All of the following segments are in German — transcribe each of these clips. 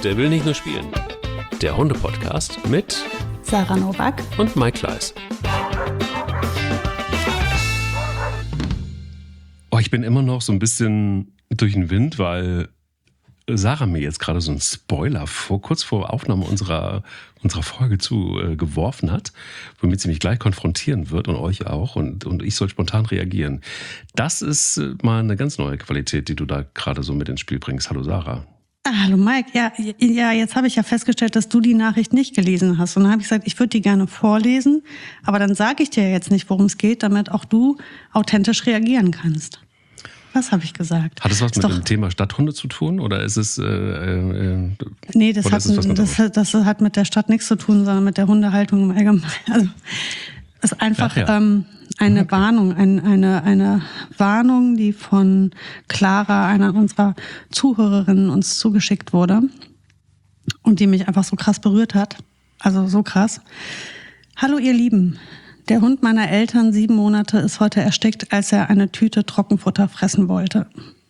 Der will nicht nur spielen. Der Hunde-Podcast mit Sarah Nowak und Mike Kleiss. Oh, ich bin immer noch so ein bisschen durch den Wind, weil Sarah mir jetzt gerade so einen Spoiler kurz vor Aufnahme unserer Folge geworfen hat, womit sie mich gleich konfrontieren wird und euch auch und ich soll spontan reagieren. Das ist mal eine ganz neue Qualität, die du da gerade so mit ins Spiel bringst. Hallo Sarah. Hallo Mike, ja, jetzt habe ich ja festgestellt, dass du die Nachricht nicht gelesen hast. Und dann habe ich gesagt, ich würde die gerne vorlesen, aber dann sage ich dir jetzt nicht, worum es geht, damit auch du authentisch reagieren kannst. Was habe ich gesagt? Hat es was mit dem Thema Stadthunde zu tun oder ist es nee, das hat mit der Stadt nichts zu tun, sondern mit der Hundehaltung im Allgemeinen. Also es ist einfach eine Warnung, eine Warnung, die von Clara, einer unserer Zuhörerinnen, uns zugeschickt wurde und die mich einfach so krass berührt hat. Also so krass. Hallo ihr Lieben. Der Hund meiner Eltern, 7 Monate, ist heute erstickt, als er eine Tüte Trockenfutter fressen wollte.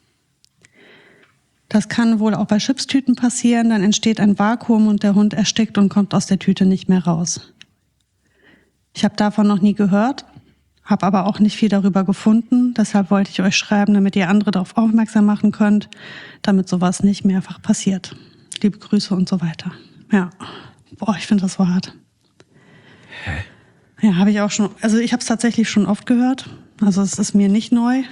Das kann wohl auch bei Chipstüten passieren, dann entsteht ein Vakuum und der Hund erstickt und kommt aus der Tüte nicht mehr raus. Ich habe davon noch nie gehört, habe aber auch nicht viel darüber gefunden, deshalb wollte ich euch schreiben, damit ihr andere darauf aufmerksam machen könnt, damit sowas nicht mehrfach passiert. Liebe Grüße und so weiter. Ja, ich finde das so hart. Hä? Ja, habe ich auch schon. Also ich habe es tatsächlich schon oft gehört. Also es ist mir nicht neu.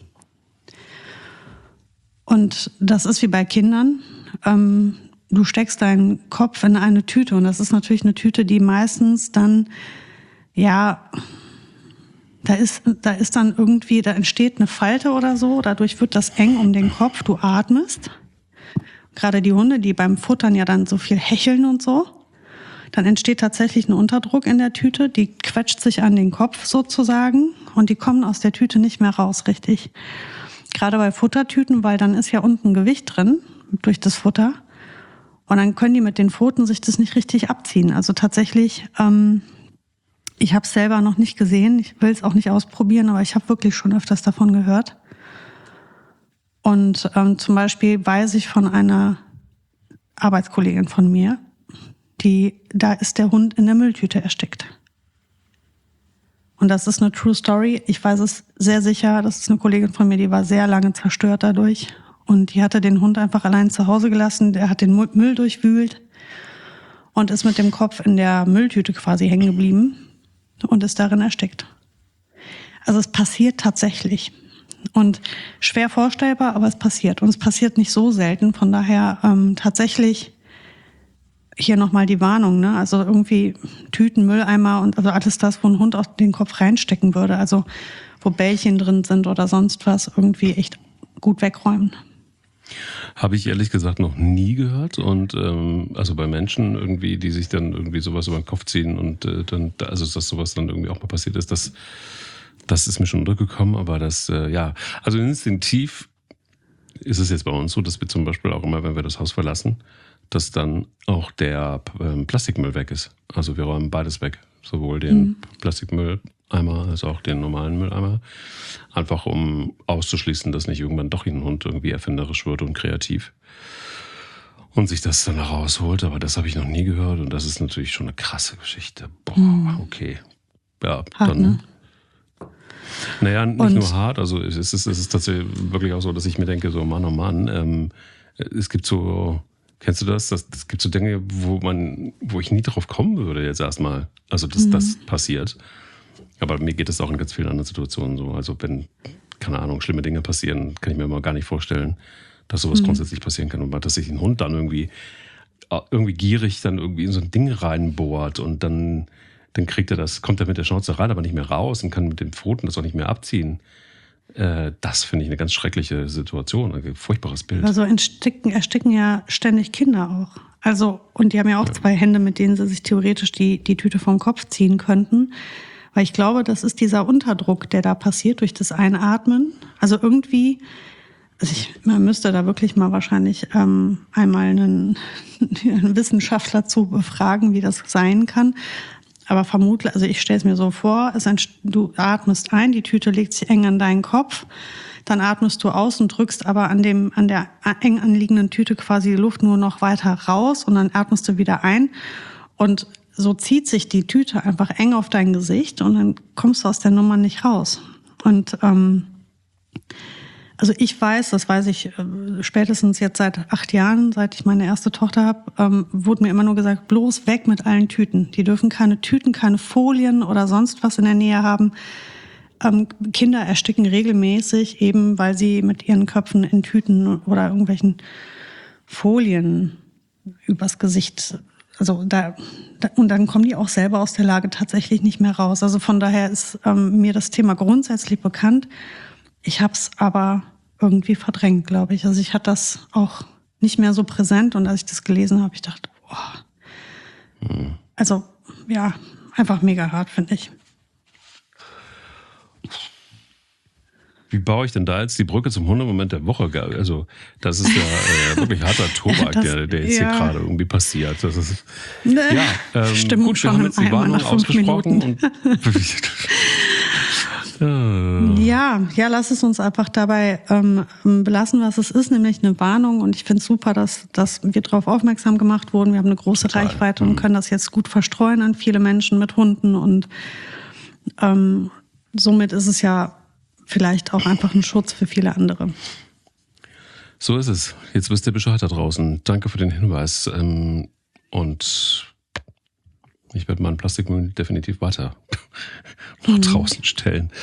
Und das ist wie bei Kindern. Du steckst deinen Kopf in eine Tüte und das ist natürlich eine Tüte, die meistens dann, ja, da ist dann irgendwie, da entsteht eine Falte oder so. Dadurch wird das eng um den Kopf. Du atmest. Gerade die Hunde, die beim Futtern ja dann so viel hecheln und so. Dann entsteht tatsächlich ein Unterdruck in der Tüte, die quetscht sich an den Kopf sozusagen und die kommen aus der Tüte nicht mehr raus, richtig. Gerade bei Futtertüten, weil dann ist ja unten Gewicht drin durch das Futter und dann können die mit den Pfoten sich das nicht richtig abziehen. Also tatsächlich, ich habe es selber noch nicht gesehen, ich will es auch nicht ausprobieren, aber ich habe wirklich schon öfters davon gehört. Und zum Beispiel weiß ich von einer Arbeitskollegin von mir, da ist der Hund in der Mülltüte erstickt. Und das ist eine True Story. Ich weiß es sehr sicher. Das ist eine Kollegin von mir, die war sehr lange zerstört dadurch. Und die hatte den Hund einfach allein zu Hause gelassen. Der hat den Müll durchwühlt und ist mit dem Kopf in der Mülltüte quasi hängen geblieben und ist darin erstickt. Also es passiert tatsächlich. Und schwer vorstellbar, aber es passiert. Und es passiert nicht so selten. Von daher tatsächlich hier nochmal die Warnung, ne? Also irgendwie Tüten, Mülleimer und also alles das, wo ein Hund auf den Kopf reinstecken würde. Also wo Bällchen drin sind oder sonst was, irgendwie echt gut wegräumen. Habe ich ehrlich gesagt noch nie gehört und also bei Menschen irgendwie, die sich dann irgendwie sowas über den Kopf ziehen und dann, also dass sowas dann irgendwie auch mal passiert ist, das ist mir schon untergekommen, aber das, also instinktiv ist es jetzt bei uns so, dass wir zum Beispiel auch immer, wenn wir das Haus verlassen, dass dann auch der Plastikmüll weg ist. Also wir räumen beides weg, sowohl den Plastikmülleimer als auch den normalen Mülleimer, einfach um auszuschließen, dass nicht irgendwann doch ein Hund irgendwie erfinderisch wird und kreativ und sich das dann rausholt. Aber das habe ich noch nie gehört und das ist natürlich schon eine krasse Geschichte. Boah, okay. Ja, hart, dann... Ne? Naja, nicht nur hart, also es ist tatsächlich wirklich auch so, dass ich mir denke, so Mann, oh Mann, es gibt so... Kennst du das? Es gibt so Dinge, wo ich nie drauf kommen würde jetzt erstmal. Also, dass das passiert. Aber mir geht es auch in ganz vielen anderen Situationen so. Also, wenn, keine Ahnung, schlimme Dinge passieren, kann ich mir mal gar nicht vorstellen, dass sowas grundsätzlich passieren kann. Und dass sich ein Hund dann irgendwie gierig dann irgendwie in so ein Ding reinbohrt und dann kommt er mit der Schnauze rein, aber nicht mehr raus und kann mit den Pfoten das auch nicht mehr abziehen. Das finde ich eine ganz schreckliche Situation, ein furchtbares Bild. Also ersticken ja ständig Kinder auch. Also, und die haben ja auch 2 Hände, mit denen sie sich theoretisch die Tüte vom Kopf ziehen könnten. Weil ich glaube, das ist dieser Unterdruck, der da passiert durch das Einatmen. Also irgendwie, man müsste da wirklich mal wahrscheinlich einmal einen Wissenschaftler zu befragen, wie das sein kann. Aber vermutlich, also ich stelle es mir so vor, du atmest ein, die Tüte legt sich eng an deinen Kopf, dann atmest du aus und drückst aber an der eng anliegenden Tüte quasi die Luft nur noch weiter raus und dann atmest du wieder ein. Und so zieht sich die Tüte einfach eng auf dein Gesicht und dann kommst du aus der Nummer nicht raus. Und also ich weiß, das weiß ich spätestens jetzt seit 8 Jahren, seit ich meine erste Tochter habe, wurde mir immer nur gesagt, bloß weg mit allen Tüten. Die dürfen keine Tüten, keine Folien oder sonst was in der Nähe haben. Kinder ersticken regelmäßig, eben weil sie mit ihren Köpfen in Tüten oder irgendwelchen Folien übers Gesicht, also und dann kommen die auch selber aus der Lage tatsächlich nicht mehr raus. Also von daher ist mir das Thema grundsätzlich bekannt. Ich habe es aber irgendwie verdrängt, glaube ich. Also ich hatte das auch nicht mehr so präsent und als ich das gelesen habe, ich dachte, also ja, einfach mega hart, finde ich. Wie baue ich denn da jetzt die Brücke zum Hundemoment der Woche? Also das ist ja wirklich harter Tobak, der jetzt hier gerade irgendwie passiert. Das ist, Stimmung gut, wir schon haben jetzt die Warnung ausgesprochen. Ja, lass es uns einfach dabei belassen, was es ist, nämlich eine Warnung. Und ich finde es super, dass wir darauf aufmerksam gemacht wurden. Wir haben eine große Reichweite und können das jetzt gut verstreuen an viele Menschen mit Hunden. Und somit ist es ja vielleicht auch einfach ein Schutz für viele andere. So ist es. Jetzt wisst ihr Bescheid da draußen. Danke für den Hinweis. Und ich werde meinen Plastikmüll definitiv weiter nach draußen stellen.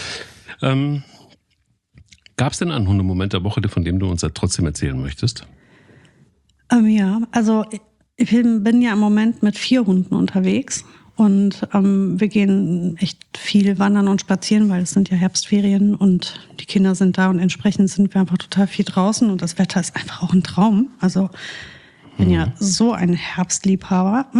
Gab es denn einen Hundemoment der Woche, von dem du uns ja trotzdem erzählen möchtest? Ja, also ich bin ja im Moment mit 4 Hunden unterwegs. Und wir gehen echt viel wandern und spazieren, weil es sind ja Herbstferien und die Kinder sind da und entsprechend sind wir einfach total viel draußen und das Wetter ist einfach auch ein Traum. Also ich bin ja so ein Herbstliebhaber.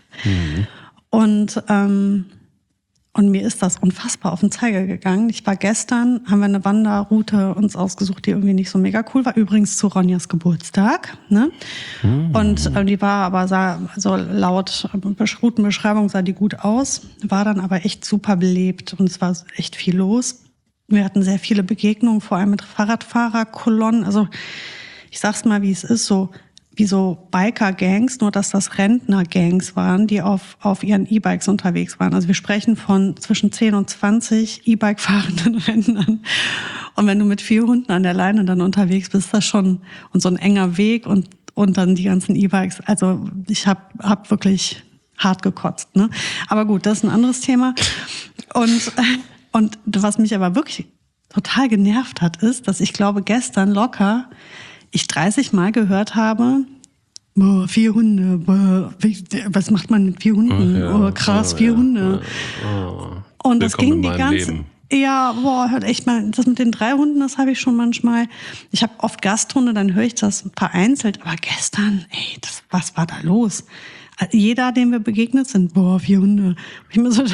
Und mir ist das unfassbar auf den Zeiger gegangen. Ich war gestern, haben wir eine Wanderroute uns ausgesucht, die irgendwie nicht so mega cool war. Übrigens zu Ronjas Geburtstag. Ne? Und die war aber, sah so laut Routenbeschreibung sah die gut aus. War dann aber echt super belebt und es war echt viel los. Wir hatten sehr viele Begegnungen, vor allem mit Fahrradfahrerkolonnen. Also ich sag's mal, wie es ist, so wie so Biker-Gangs, nur dass das Rentner-Gangs waren, die auf ihren E-Bikes unterwegs waren. Also wir sprechen von zwischen 10 und 20 E-Bike fahrenden Rentnern. Und wenn du mit 4 Hunden an der Leine dann unterwegs bist, das schon und so ein enger Weg und dann die ganzen E-Bikes. Also ich hab wirklich hart gekotzt. Ne? Aber gut, das ist ein anderes Thema. Und was mich aber wirklich total genervt hat, ist, dass ich glaube, gestern locker ich 30 Mal gehört habe, 4 Hunde, was macht man mit 4 Hunden? Ja, krass, 4 Hunde. Und das ging die ganze Leben. Ja, hört echt mal, das mit den 3 Hunden, das habe ich schon manchmal. Ich habe oft Gasthunde, dann höre ich das vereinzelt, aber gestern, was war da los? Jeder, dem wir begegnet sind, 4 Hunde. Ich mir so,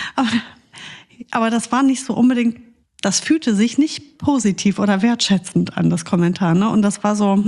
aber das war nicht so unbedingt. Das fühlte sich nicht positiv oder wertschätzend an, das Kommentar. Ne? Und das war so,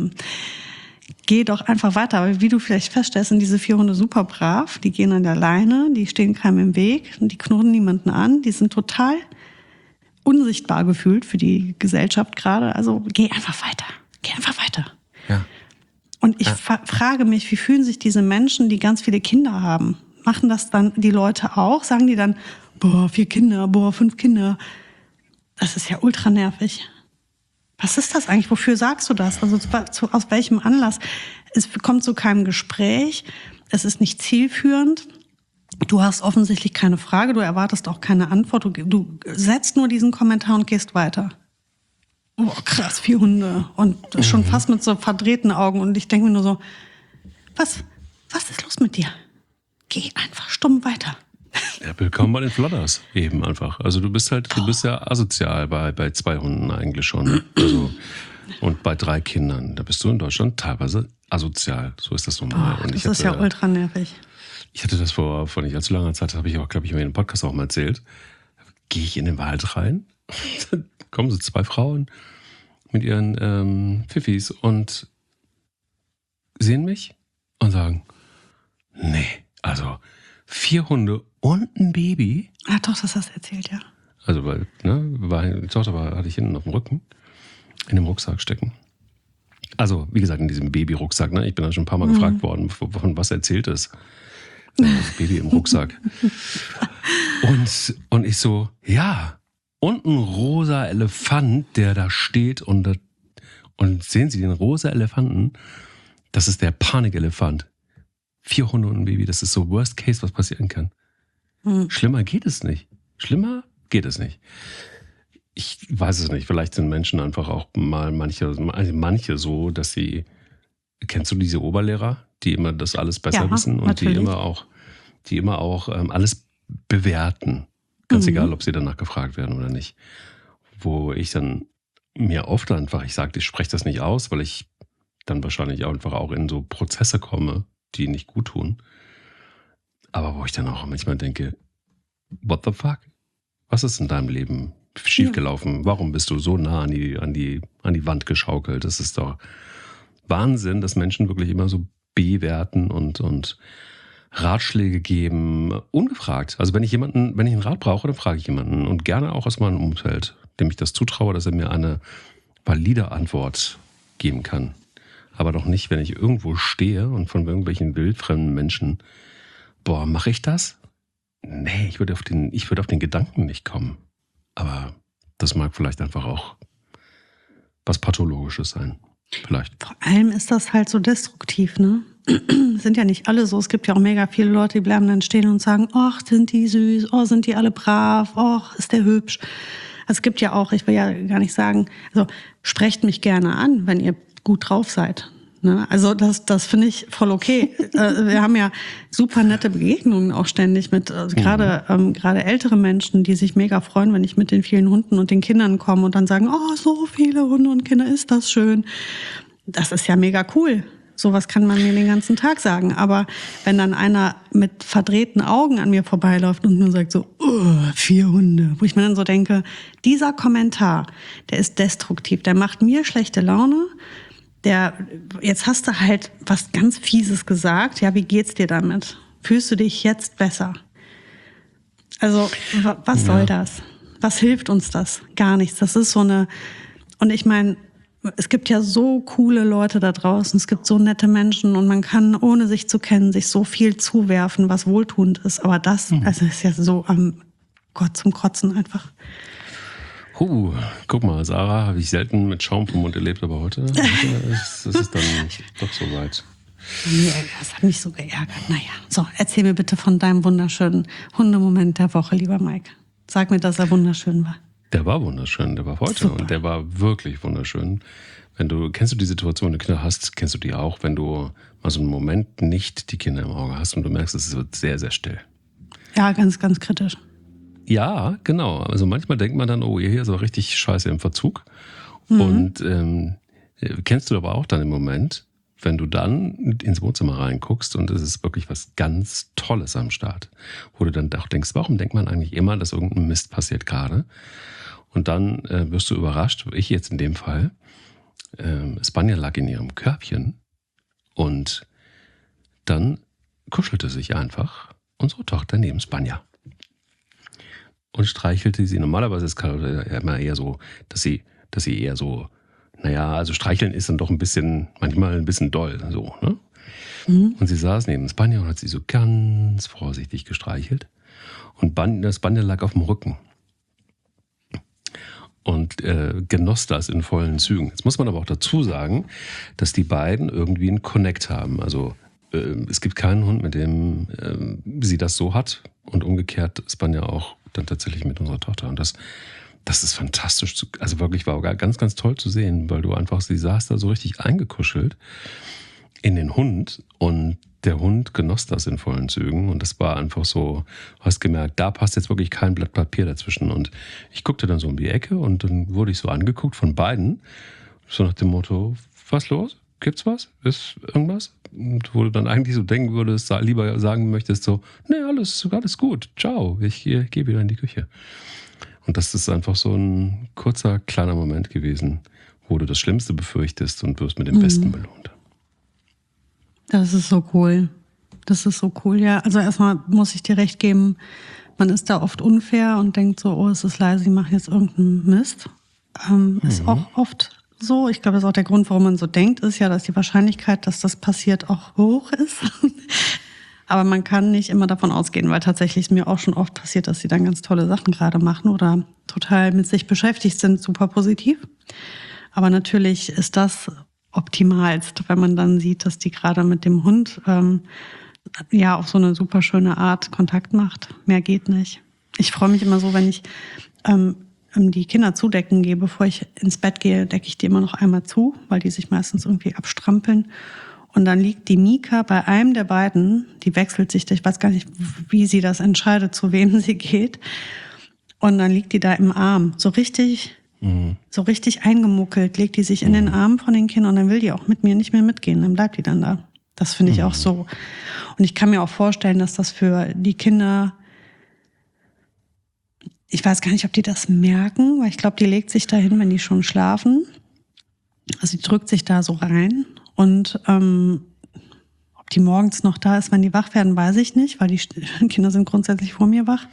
geh doch einfach weiter. Aber wie du vielleicht feststellst, sind diese 4 Hunde super brav. Die gehen an der Leine, die stehen keinem im Weg, die knurren niemanden an. Die sind total unsichtbar gefühlt für die Gesellschaft gerade. Also geh einfach weiter. Ja. Und ich frage mich, wie fühlen sich diese Menschen, die ganz viele Kinder haben? Machen das dann die Leute auch? Sagen die dann, 4 Kinder, 5 Kinder? Das ist ja ultra nervig. Was ist das eigentlich? Wofür sagst du das? Also aus welchem Anlass? Es kommt zu keinem Gespräch. Es ist nicht zielführend. Du hast offensichtlich keine Frage. Du erwartest auch keine Antwort. Du setzt nur diesen Kommentar und gehst weiter. Krass, 4 Hunde. Und schon fast mit so verdrehten Augen. Und ich denke mir nur so, was ist los mit dir? Geh einfach stumm weiter. Ja, willkommen bei den Flodders eben einfach. Also du bist ja asozial bei 2 Hunden eigentlich schon. Also, und bei 3 Kindern. Da bist du in Deutschland teilweise asozial. So ist das normal. Und das ist ja ultra nervig. Ich hatte das vor nicht allzu langer Zeit, das habe ich auch, glaube ich, in einem Podcast auch mal erzählt. Gehe ich in den Wald rein, dann kommen so 2 Frauen mit ihren Pfiffis und sehen mich und sagen, nee, also 4 Hunde und ein Baby. Ah, doch, das hast du erzählt, ja. Also, weil, die Tochter hatte ich hinten auf dem Rücken, in dem Rucksack stecken. Also, wie gesagt, in diesem Babyrucksack, ne? Ich bin da schon ein paar Mal gefragt worden, von was erzählt es. Das Baby im Rucksack. Und ich so, ja. Und ein rosa Elefant, der da steht und sehen Sie den rosa Elefanten? Das ist der Panikelefant. 4 Hunde und ein Baby, das ist so Worst Case, was passieren kann. Schlimmer geht es nicht. Ich weiß es nicht, vielleicht sind Menschen einfach auch mal manche so, dass sie, kennst du diese Oberlehrer, die immer das alles besser wissen und natürlich. die immer auch alles bewerten. Ganz egal, ob sie danach gefragt werden oder nicht. Wo ich dann mir oft einfach, ich spreche das nicht aus, weil ich dann wahrscheinlich einfach auch in so Prozesse komme, die nicht gut tun. Aber wo ich dann auch manchmal denke, what the fuck? Was ist in deinem Leben schiefgelaufen? Warum bist du so nah an die Wand geschaukelt? Das ist doch Wahnsinn, dass Menschen wirklich immer so bewerten und Ratschläge geben, ungefragt. Also wenn ich einen Rat brauche, dann frage ich jemanden und gerne auch aus meinem Umfeld, dem ich das zutraue, dass er mir eine valide Antwort geben kann. Aber doch nicht, wenn ich irgendwo stehe und von irgendwelchen wildfremden Menschen, mache ich das? Nee, ich würde auf den Gedanken nicht kommen. Aber das mag vielleicht einfach auch was Pathologisches sein. Vielleicht. Vor allem ist das halt so destruktiv, ne? Sind ja nicht alle so. Es gibt ja auch mega viele Leute, die bleiben dann stehen und sagen, ach, sind die süß, oh, sind die alle brav, ach, ist der hübsch. Also es gibt ja auch, ich will ja gar nicht sagen, also sprecht mich gerne an, wenn ihr gut drauf seid. Ne? Also das finde ich voll okay. Wir haben ja super nette Begegnungen auch ständig mit gerade ältere Menschen, die sich mega freuen, wenn ich mit den vielen Hunden und den Kindern komme und dann sagen, oh, so viele Hunde und Kinder, ist das schön. Das ist ja mega cool. Sowas kann man mir den ganzen Tag sagen. Aber wenn dann einer mit verdrehten Augen an mir vorbeiläuft und nur sagt so, 4 Hunde, wo ich mir dann so denke, dieser Kommentar, der ist destruktiv, der macht mir schlechte Laune. Jetzt hast du halt was ganz Fieses gesagt. Ja, wie geht's dir damit? Fühlst du dich jetzt besser? Also, was soll das? Was hilft uns das? Gar nichts. Das ist und ich meine, es gibt ja so coole Leute da draußen, es gibt so nette Menschen und man kann, ohne sich zu kennen, sich so viel zuwerfen, was wohltuend ist. Aber das ist ja so am Gott zum Kotzen einfach. Guck mal, Sarah habe ich selten mit Schaum vom Mund erlebt, aber heute ist es dann doch soweit. Nee, das hat mich so geärgert. Naja, so, erzähl mir bitte von deinem wunderschönen Hundemoment der Woche, lieber Mike. Sag mir, dass er wunderschön war. Der war wunderschön, der war heute. Super. Und der war wirklich wunderschön. Kennst du die Situation, wenn du Kinder hast, kennst du die auch, wenn du mal so einen Moment nicht die Kinder im Auge hast und du merkst, es wird sehr, sehr still. Ja, ganz, ganz kritisch. Ja, genau. Also manchmal denkt man dann, oh, hier ist aber richtig scheiße im Verzug. Und kennst du aber auch dann im Moment, wenn du dann ins Wohnzimmer reinguckst und es ist wirklich was ganz Tolles am Start, wo du dann auch denkst, warum denkt man eigentlich immer, dass irgendein Mist passiert gerade? Und dann wirst du überrascht, ich jetzt in dem Fall, Spanier lag in ihrem Körbchen und dann kuschelte sich einfach unsere Tochter neben Spanier und streichelte sie. Normalerweise ist es immer eher so, dass sie eher so, also streicheln ist dann doch manchmal ein bisschen doll, so, ne? Und sie saß neben Spanier und hat sie so ganz vorsichtig gestreichelt und Spanier lag auf dem Rücken und genoss das in vollen Zügen. Jetzt muss man aber auch dazu sagen, dass die beiden irgendwie einen Connect haben. Also es gibt keinen Hund, mit dem sie das so hat und umgekehrt Spanier auch dann tatsächlich mit unserer Tochter. Und das ist fantastisch. Also wirklich war ganz, ganz toll zu sehen, weil sie saß da so richtig eingekuschelt in den Hund und der Hund genoss das in vollen Zügen und das war einfach so, du hast gemerkt, da passt jetzt wirklich kein Blatt Papier dazwischen und ich guckte dann so um die Ecke und dann wurde ich so angeguckt von beiden, so nach dem Motto, was los? Gibt's was? Ist irgendwas? Und wo du dann eigentlich so denken würdest, lieber sagen möchtest so, nee, alles gut, ciao, ich gehe wieder in die Küche. Und das ist einfach so ein kurzer, kleiner Moment gewesen, wo du das Schlimmste befürchtest und wirst mit dem Besten belohnt. Das ist so cool. Ja. Also erstmal muss ich dir recht geben, Man ist da oft unfair und denkt so, oh, es ist leise, die machen jetzt irgendeinen Mist. Ist auch oft so. Ich glaube, das ist auch der Grund, warum man so denkt, ist ja, dass die Wahrscheinlichkeit, dass das passiert, auch hoch ist. Aber man kann nicht immer davon ausgehen, weil tatsächlich ist mir auch schon oft passiert, dass sie dann ganz tolle Sachen gerade machen oder total mit sich beschäftigt sind, super positiv. Aber natürlich ist das optimalst, wenn man dann sieht, dass die gerade mit dem Hund auf so eine super schöne Art Kontakt macht. Mehr geht nicht. Ich freue mich immer so, wenn ich die Kinder zudecken gehe, bevor ich ins Bett gehe, decke ich die immer noch einmal zu, weil die sich meistens irgendwie abstrampeln. Und dann liegt die Mika bei einem der beiden, die wechselt sich, ich weiß gar nicht, wie sie das entscheidet, zu wem sie geht. Und dann liegt die da im Arm, so richtig eingemuckelt, legt die sich in den Arm von den Kindern und dann will die auch mit mir nicht mehr mitgehen, dann bleibt die dann da. Das finde ich auch so. Und ich kann mir auch vorstellen, dass das für die Kinder, ich weiß gar nicht, ob die das merken, weil ich glaube, die legt sich da hin, wenn die schon schlafen. Also die drückt sich da so rein. Und ob die morgens noch da ist, wenn die wach werden, weiß ich nicht, weil die Kinder sind grundsätzlich vor mir wach.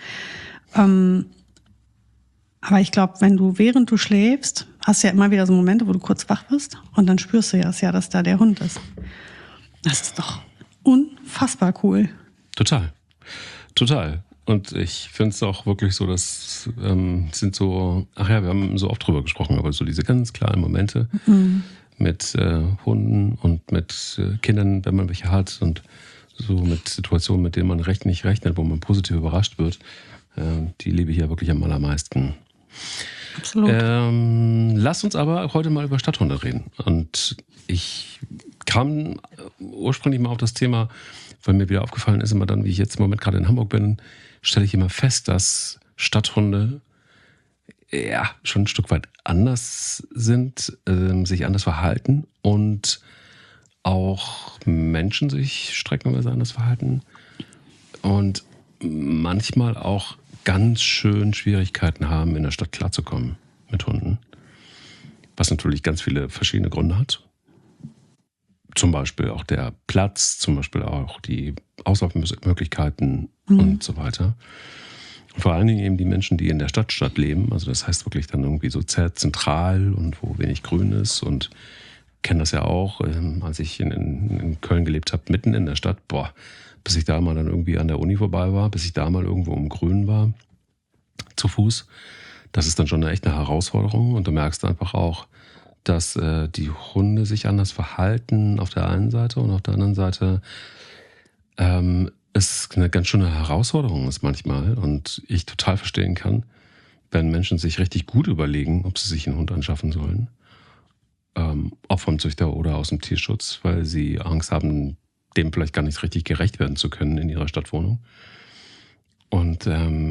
Aber ich glaube, während du schläfst, hast du ja immer wieder so Momente, wo du kurz wach bist und dann spürst du ja, dass da der Hund ist. Das ist doch unfassbar cool. Total. Und ich finde es auch wirklich so, dass sind so, wir haben so oft drüber gesprochen, aber so diese ganz kleinen Momente mit Hunden und mit Kindern, wenn man welche hat und so mit Situationen, mit denen man nicht rechnet, wo man positiv überrascht wird, die liebe ich ja wirklich am allermeisten. Absolut. Lass uns aber heute mal über Stadthunde reden. Und ich kam ursprünglich mal auf das Thema, weil mir wieder aufgefallen ist, immer dann, wie ich jetzt im Moment gerade in Hamburg bin, stelle ich immer fest, dass Stadthunde schon ein Stück weit anders sind, sich anders verhalten und auch Menschen sich streckenweise anders verhalten und manchmal auch ganz schön Schwierigkeiten haben, in der Stadt klarzukommen mit Hunden. Was natürlich ganz viele verschiedene Gründe hat. Zum Beispiel auch der Platz, zum Beispiel auch die Auslaufmöglichkeiten und so weiter. Und vor allen Dingen eben die Menschen, die in der Stadt leben. Also das heißt wirklich dann irgendwie so zentral und wo wenig Grün ist. Und kenne das ja auch, als ich in Köln gelebt habe, mitten in der Stadt. Bis ich da mal dann irgendwie an der Uni vorbei war, bis ich da mal irgendwo im Grün war, zu Fuß. Das ist dann schon echt eine Herausforderung. Und du merkst einfach auch, dass die Hunde sich anders verhalten auf der einen Seite und auf der anderen Seite es eine ganz schöne Herausforderung ist manchmal und ich total verstehen kann, wenn Menschen sich richtig gut überlegen, ob sie sich einen Hund anschaffen sollen, ob vom Züchter oder aus dem Tierschutz, weil sie Angst haben, dem vielleicht gar nicht richtig gerecht werden zu können in ihrer Stadtwohnung. Und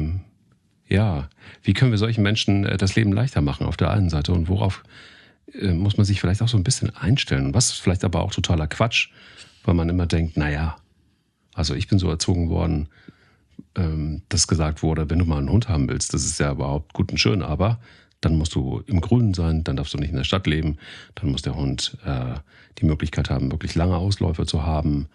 wie können wir solchen Menschen das Leben leichter machen auf der einen Seite und worauf muss man sich vielleicht auch so ein bisschen einstellen. Was vielleicht aber auch totaler Quatsch, weil man immer denkt, also ich bin so erzogen worden, dass gesagt wurde, wenn du mal einen Hund haben willst, das ist ja überhaupt gut und schön, aber dann musst du im Grünen sein, dann darfst du nicht in der Stadt leben, dann muss der Hund die Möglichkeit haben, wirklich lange Ausläufe zu haben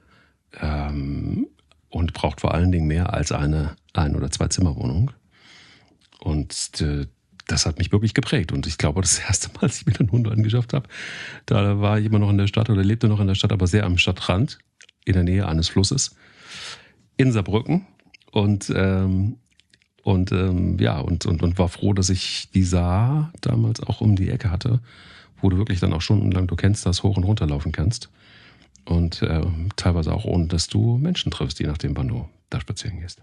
und braucht vor allen Dingen mehr als eine Ein- oder Zwei-Zimmer-Wohnung. Und das hat mich wirklich geprägt. Und ich glaube, das erste Mal, als ich mir einen Hund angeschafft habe, da war ich immer noch in der Stadt oder lebte noch in der Stadt, aber sehr am Stadtrand, in der Nähe eines Flusses, in Saarbrücken. Und war froh, dass ich die Saar damals auch um die Ecke hatte, wo du wirklich dann auch stundenlang, du kennst das, hoch und runter laufen kannst. Und teilweise auch ohne, dass du Menschen triffst, je nachdem, wann du da spazieren gehst.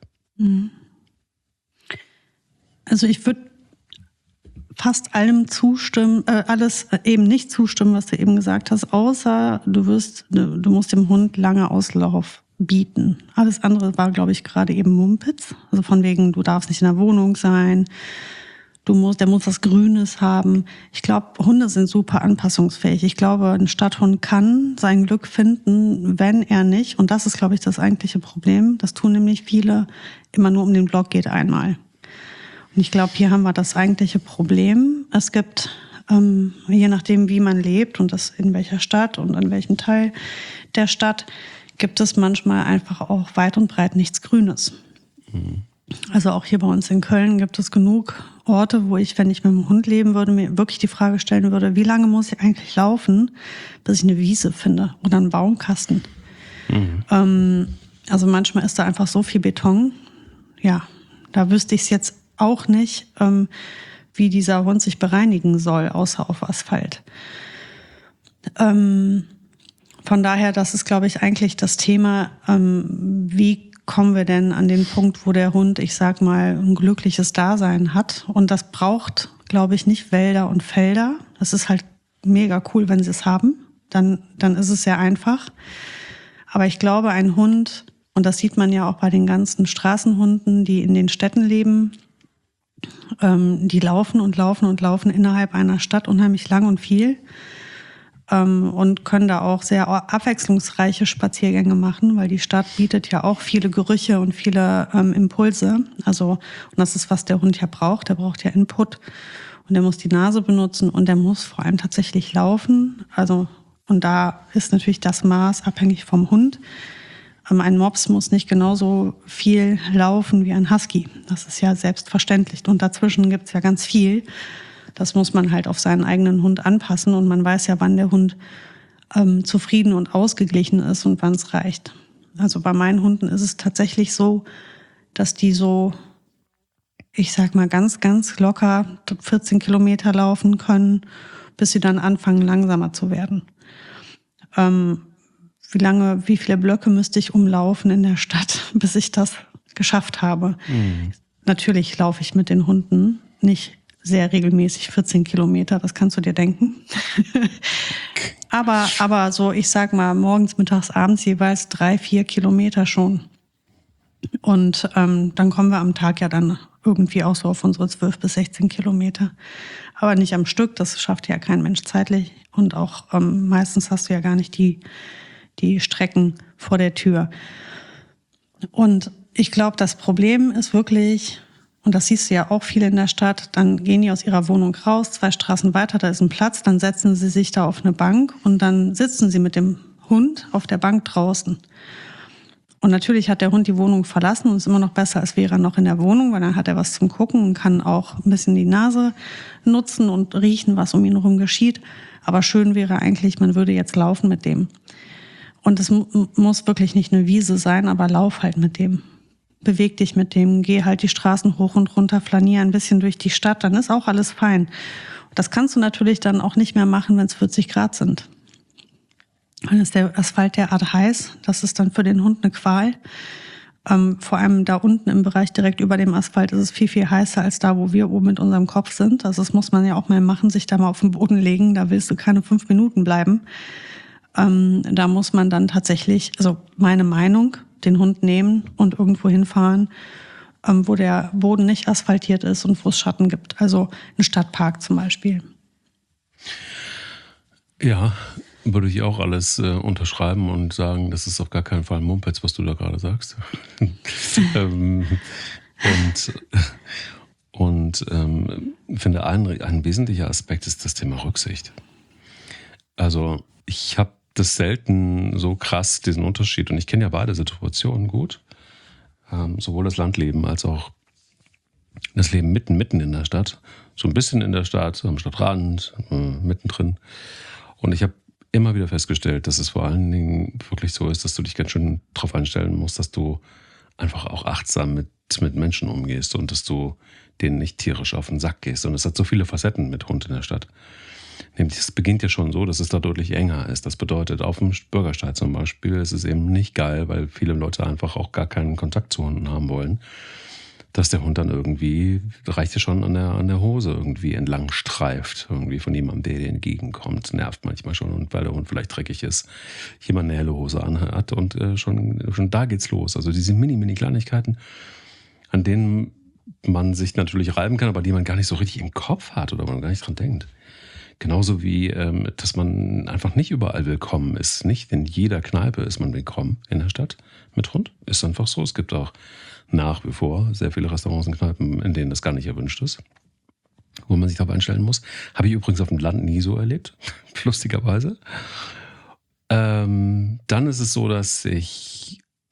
Also ich würde fast allem zustimmen, alles eben nicht zustimmen, was du eben gesagt hast, außer du musst dem Hund lange Auslauf bieten. Alles andere war, glaube ich, gerade eben Mumpitz. Also von wegen, du darfst nicht in der Wohnung sein, der muss was Grünes haben. Ich glaube, Hunde sind super anpassungsfähig. Ich glaube, ein Stadthund kann sein Glück finden, wenn er nicht, und das ist, glaube ich, das eigentliche Problem, das tun nämlich viele, immer nur um den Block geht einmal. Und ich glaube, hier haben wir das eigentliche Problem. Es gibt, je nachdem, wie man lebt und das in welcher Stadt und an welchem Teil der Stadt, gibt es manchmal einfach auch weit und breit nichts Grünes. Also auch hier bei uns in Köln gibt es genug Orte, wo ich, wenn ich mit dem Hund leben würde, mir wirklich die Frage stellen würde, wie lange muss ich eigentlich laufen, bis ich eine Wiese finde oder einen Baumkasten. Also manchmal ist da einfach so viel Beton. Ja, da wüsste ich es jetzt auch nicht, wie dieser Hund sich bereinigen soll, außer auf Asphalt. Von daher, das ist, glaube ich, eigentlich das Thema, wie kommen wir denn an den Punkt, wo der Hund, ich sag mal, ein glückliches Dasein hat. Und das braucht, glaube ich, nicht Wälder und Felder. Das ist halt mega cool, wenn sie es haben. Dann ist es sehr einfach. Aber ich glaube, ein Hund, und das sieht man ja auch bei den ganzen Straßenhunden, die in den Städten leben, die laufen und laufen und laufen innerhalb einer Stadt unheimlich lang und viel. Und können da auch sehr abwechslungsreiche Spaziergänge machen, weil die Stadt bietet ja auch viele Gerüche und viele Impulse. Also, und das ist, was der Hund ja braucht. Der braucht ja Input und der muss die Nase benutzen und der muss vor allem tatsächlich laufen. Also, und da ist natürlich das Maß abhängig vom Hund. Ein Mops muss nicht genauso viel laufen wie ein Husky. Das ist ja selbstverständlich. Und dazwischen gibt's ja ganz viel. Das muss man halt auf seinen eigenen Hund anpassen und man weiß ja, wann der Hund zufrieden und ausgeglichen ist und wann es reicht. Also bei meinen Hunden ist es tatsächlich so, dass die so, ich sag mal, ganz, ganz locker 14 Kilometer laufen können, bis sie dann anfangen, langsamer zu werden. Wie viele Blöcke müsste ich umlaufen in der Stadt, bis ich das geschafft habe? Natürlich laufe ich mit den Hunden nicht sehr regelmäßig 14 Kilometer, das kannst du dir denken. aber so, ich sag mal, morgens, mittags, abends jeweils 3-4 Kilometer schon. Und dann kommen wir am Tag ja dann irgendwie auch so auf unsere 12 bis 16 Kilometer. Aber nicht am Stück, das schafft ja kein Mensch zeitlich. Und auch meistens hast du ja gar nicht die Strecken vor der Tür. Und ich glaube, das Problem ist wirklich, und das siehst du ja auch viele in der Stadt, dann gehen die aus ihrer Wohnung raus, 2 Straßen weiter, da ist ein Platz, dann setzen sie sich da auf eine Bank und dann sitzen sie mit dem Hund auf der Bank draußen. Und natürlich hat der Hund die Wohnung verlassen und ist immer noch besser, als wäre er noch in der Wohnung, weil dann hat er was zum Gucken und kann auch ein bisschen die Nase nutzen und riechen, was um ihn herum geschieht. Aber schön wäre eigentlich, man würde jetzt laufen mit dem. Und es muss wirklich nicht eine Wiese sein, aber lauf halt mit dem. Beweg dich mit dem, geh halt die Straßen hoch und runter, flanier ein bisschen durch die Stadt, dann ist auch alles fein. Das kannst du natürlich dann auch nicht mehr machen, wenn es 40 Grad sind. Dann ist der Asphalt derart heiß, das ist dann für den Hund eine Qual. Vor allem da unten im Bereich direkt über dem Asphalt ist es viel, viel heißer als da, wo wir oben mit unserem Kopf sind. Also das muss man ja auch mal machen, sich da mal auf den Boden legen, da willst du keine 5 Minuten bleiben. Da muss man dann tatsächlich, also meine Meinung, den Hund nehmen und irgendwo hinfahren, wo der Boden nicht asphaltiert ist und wo es Schatten gibt. Also ein Stadtpark zum Beispiel. Ja, würde ich auch alles unterschreiben und sagen, das ist auf gar keinen Fall ein Mumpitz, was du da gerade sagst. Und finde, ein wesentlicher Aspekt ist das Thema Rücksicht. Also ich habe das selten so krass, diesen Unterschied. Und ich kenne ja beide Situationen gut. Sowohl das Landleben als auch das Leben mitten in der Stadt. So ein bisschen in der Stadt, am Stadtrand, mittendrin. Und ich habe immer wieder festgestellt, dass es vor allen Dingen wirklich so ist, dass du dich ganz schön darauf einstellen musst, dass du einfach auch achtsam mit Menschen umgehst und dass du denen nicht tierisch auf den Sack gehst. Und es hat so viele Facetten mit Hund in der Stadt. Nämlich, es beginnt ja schon so, dass es da deutlich enger ist. Das bedeutet, auf dem Bürgersteig zum Beispiel ist es eben nicht geil, weil viele Leute einfach auch gar keinen Kontakt zu Hunden haben wollen, dass der Hund dann irgendwie, reicht ja schon an der Hose irgendwie entlang streift, irgendwie von jemandem, der dir entgegenkommt. Nervt manchmal schon, und weil der Hund vielleicht dreckig ist, jemand eine helle Hose anhat und schon da geht's los. Also diese mini Kleinigkeiten, an denen man sich natürlich reiben kann, aber die man gar nicht so richtig im Kopf hat oder man gar nicht dran denkt. Genauso wie, dass man einfach nicht überall willkommen ist. Nicht in jeder Kneipe ist man willkommen in der Stadt mit Hund. Ist einfach so. Es gibt auch nach wie vor sehr viele Restaurants und Kneipen, in denen das gar nicht erwünscht ist, wo man sich darauf einstellen muss. Habe ich übrigens auf dem Land nie so erlebt, lustigerweise. Dann ist es so, dass ich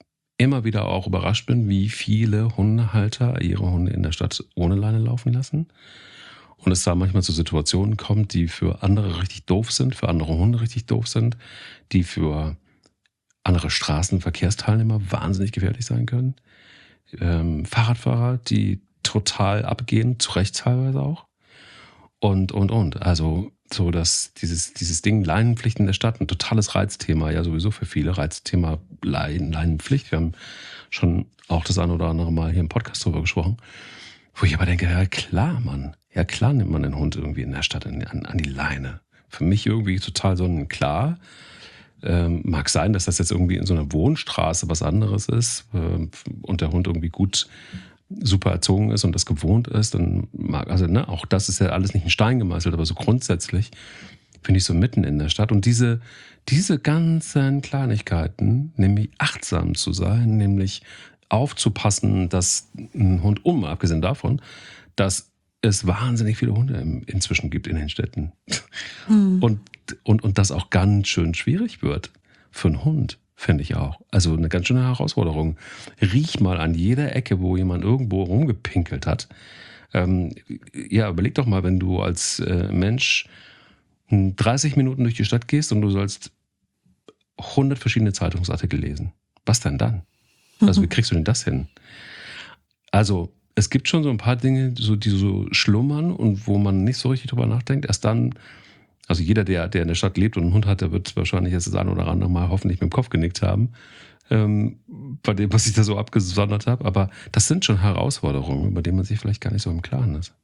immer wieder auch überrascht bin, wie viele Hundehalter ihre Hunde in der Stadt ohne Leine laufen lassen. Und es da manchmal zu Situationen kommt, die für andere richtig doof sind, für andere Hunde richtig doof sind, die für andere Straßenverkehrsteilnehmer wahnsinnig gefährlich sein können. Fahrradfahrer, die total abgehen, zu Recht teilweise auch. Und. Also so, dass dieses Ding Leinenpflicht in der Stadt ein totales Reizthema, ja sowieso für viele, Reizthema Leinenpflicht. Wir haben schon auch das eine oder andere Mal hier im Podcast drüber gesprochen. Wo ich aber denke, ja klar, Mann. Ja klar nimmt man den Hund irgendwie in der Stadt an die Leine. Für mich irgendwie total sonnenklar. Mag sein, dass das jetzt irgendwie in so einer Wohnstraße was anderes ist und der Hund irgendwie gut super erzogen ist und das gewohnt ist, dann mag, also ne, auch das ist ja alles nicht in Stein gemeißelt, aber so grundsätzlich finde ich so mitten in der Stadt. Und diese ganzen Kleinigkeiten, nämlich achtsam zu sein, nämlich aufzupassen, dass ein Hund, abgesehen davon, dass es wahnsinnig viele Hunde inzwischen gibt in den Städten. Und das auch ganz schön schwierig wird für einen Hund, finde ich auch. Also eine ganz schöne Herausforderung. Riech mal an jeder Ecke, wo jemand irgendwo rumgepinkelt hat. Ja, überleg doch mal, wenn du als Mensch 30 Minuten durch die Stadt gehst und du sollst 100 verschiedene Zeitungsartikel lesen. Was denn dann? Also wie kriegst du denn das hin? Also es gibt schon so ein paar Dinge, die so schlummern und wo man nicht so richtig drüber nachdenkt. Erst dann, also jeder, der in der Stadt lebt und einen Hund hat, der wird wahrscheinlich jetzt das eine oder andere Mal hoffentlich mit dem Kopf genickt haben, bei dem, was ich da so abgesondert habe. Aber das sind schon Herausforderungen, über die man sich vielleicht gar nicht so im Klaren ist.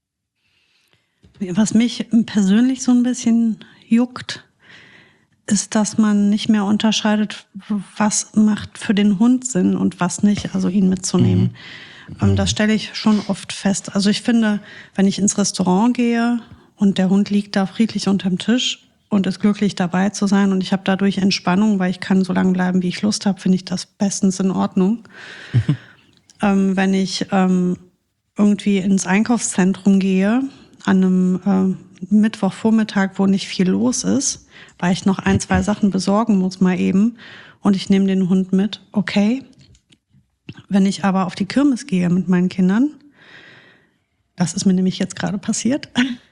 Was mich persönlich so ein bisschen juckt, ist, dass man nicht mehr unterscheidet, was macht für den Hund Sinn und was nicht, also ihn mitzunehmen. Das stelle ich schon oft fest. Also ich finde, wenn ich ins Restaurant gehe und der Hund liegt da friedlich unterm Tisch und ist glücklich dabei zu sein und ich habe dadurch Entspannung, weil ich kann so lange bleiben, wie ich Lust habe, finde ich das bestens in Ordnung. Wenn ich irgendwie ins Einkaufszentrum gehe, an einem Mittwochvormittag, wo nicht viel los ist, weil ich noch 1, 2 Sachen besorgen muss mal eben und ich nehme den Hund mit, okay. Wenn ich aber auf die Kirmes gehe mit meinen Kindern, das ist mir nämlich jetzt gerade passiert,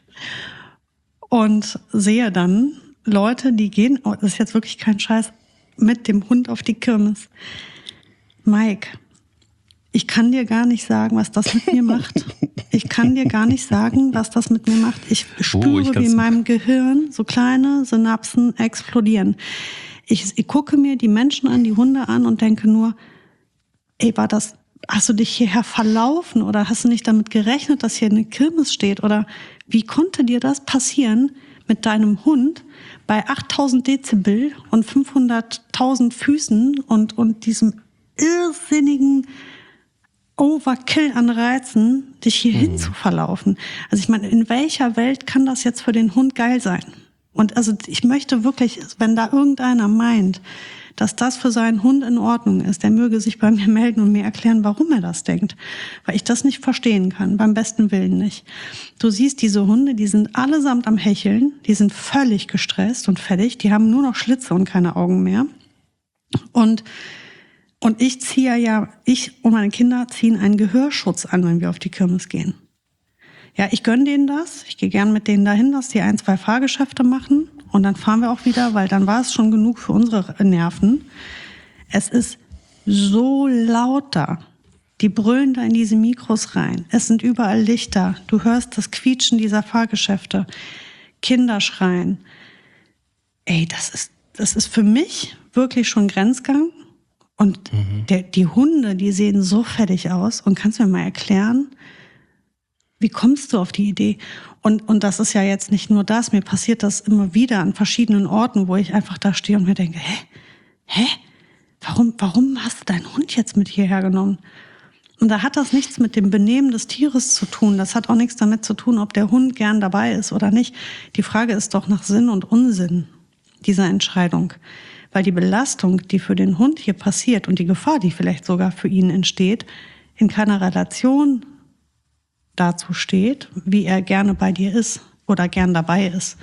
und sehe dann Leute, die gehen, das ist jetzt wirklich kein Scheiß, mit dem Hund auf die Kirmes. Mike, ich kann dir gar nicht sagen, was das mit mir macht. Ich kann dir gar nicht sagen, was das mit mir macht. Ich spüre, wie in meinem Gehirn so kleine Synapsen explodieren. Ich gucke mir die Menschen an, die Hunde an und denke nur, ey, hast du dich hierher verlaufen oder hast du nicht damit gerechnet, dass hier eine Kirmes steht? Oder wie konnte dir das passieren mit deinem Hund bei 8000 Dezibel und 500.000 Füßen und diesem irrsinnigen Overkill an Reizen, dich hierhin zu verlaufen? Also ich meine, in welcher Welt kann das jetzt für den Hund geil sein? Und also ich möchte wirklich, wenn da irgendeiner meint, dass das für seinen Hund in Ordnung ist, der möge sich bei mir melden und mir erklären, warum er das denkt. Weil ich das nicht verstehen kann, beim besten Willen nicht. Du siehst diese Hunde, die sind allesamt am Hecheln, die sind völlig gestresst und fertig, die haben nur noch Schlitze und keine Augen mehr. Und ich und meine Kinder ziehen einen Gehörschutz an, wenn wir auf die Kirmes gehen. Ja, ich gönne denen das. Ich gehe gern mit denen dahin, dass die 1, 2 Fahrgeschäfte machen. Und dann fahren wir auch wieder, weil dann war es schon genug für unsere Nerven. Es ist so laut da. Die brüllen da in diese Mikros rein. Es sind überall Lichter. Du hörst das Quietschen dieser Fahrgeschäfte. Kinder schreien. Ey, das ist für mich wirklich schon Grenzgang. Und die Hunde, die sehen so fertig aus. Und kannst du mir mal erklären, wie kommst du auf die Idee? Und das ist ja jetzt nicht nur das, mir passiert das immer wieder an verschiedenen Orten, wo ich einfach da stehe und mir denke, warum hast du deinen Hund jetzt mit hierher genommen? Und da hat das nichts mit dem Benehmen des Tieres zu tun. Das hat auch nichts damit zu tun, ob der Hund gern dabei ist oder nicht. Die Frage ist doch nach Sinn und Unsinn dieser Entscheidung. Weil die Belastung, die für den Hund hier passiert und die Gefahr, die vielleicht sogar für ihn entsteht, in keiner Relation dazu steht, wie er gerne bei dir ist oder gern dabei ist.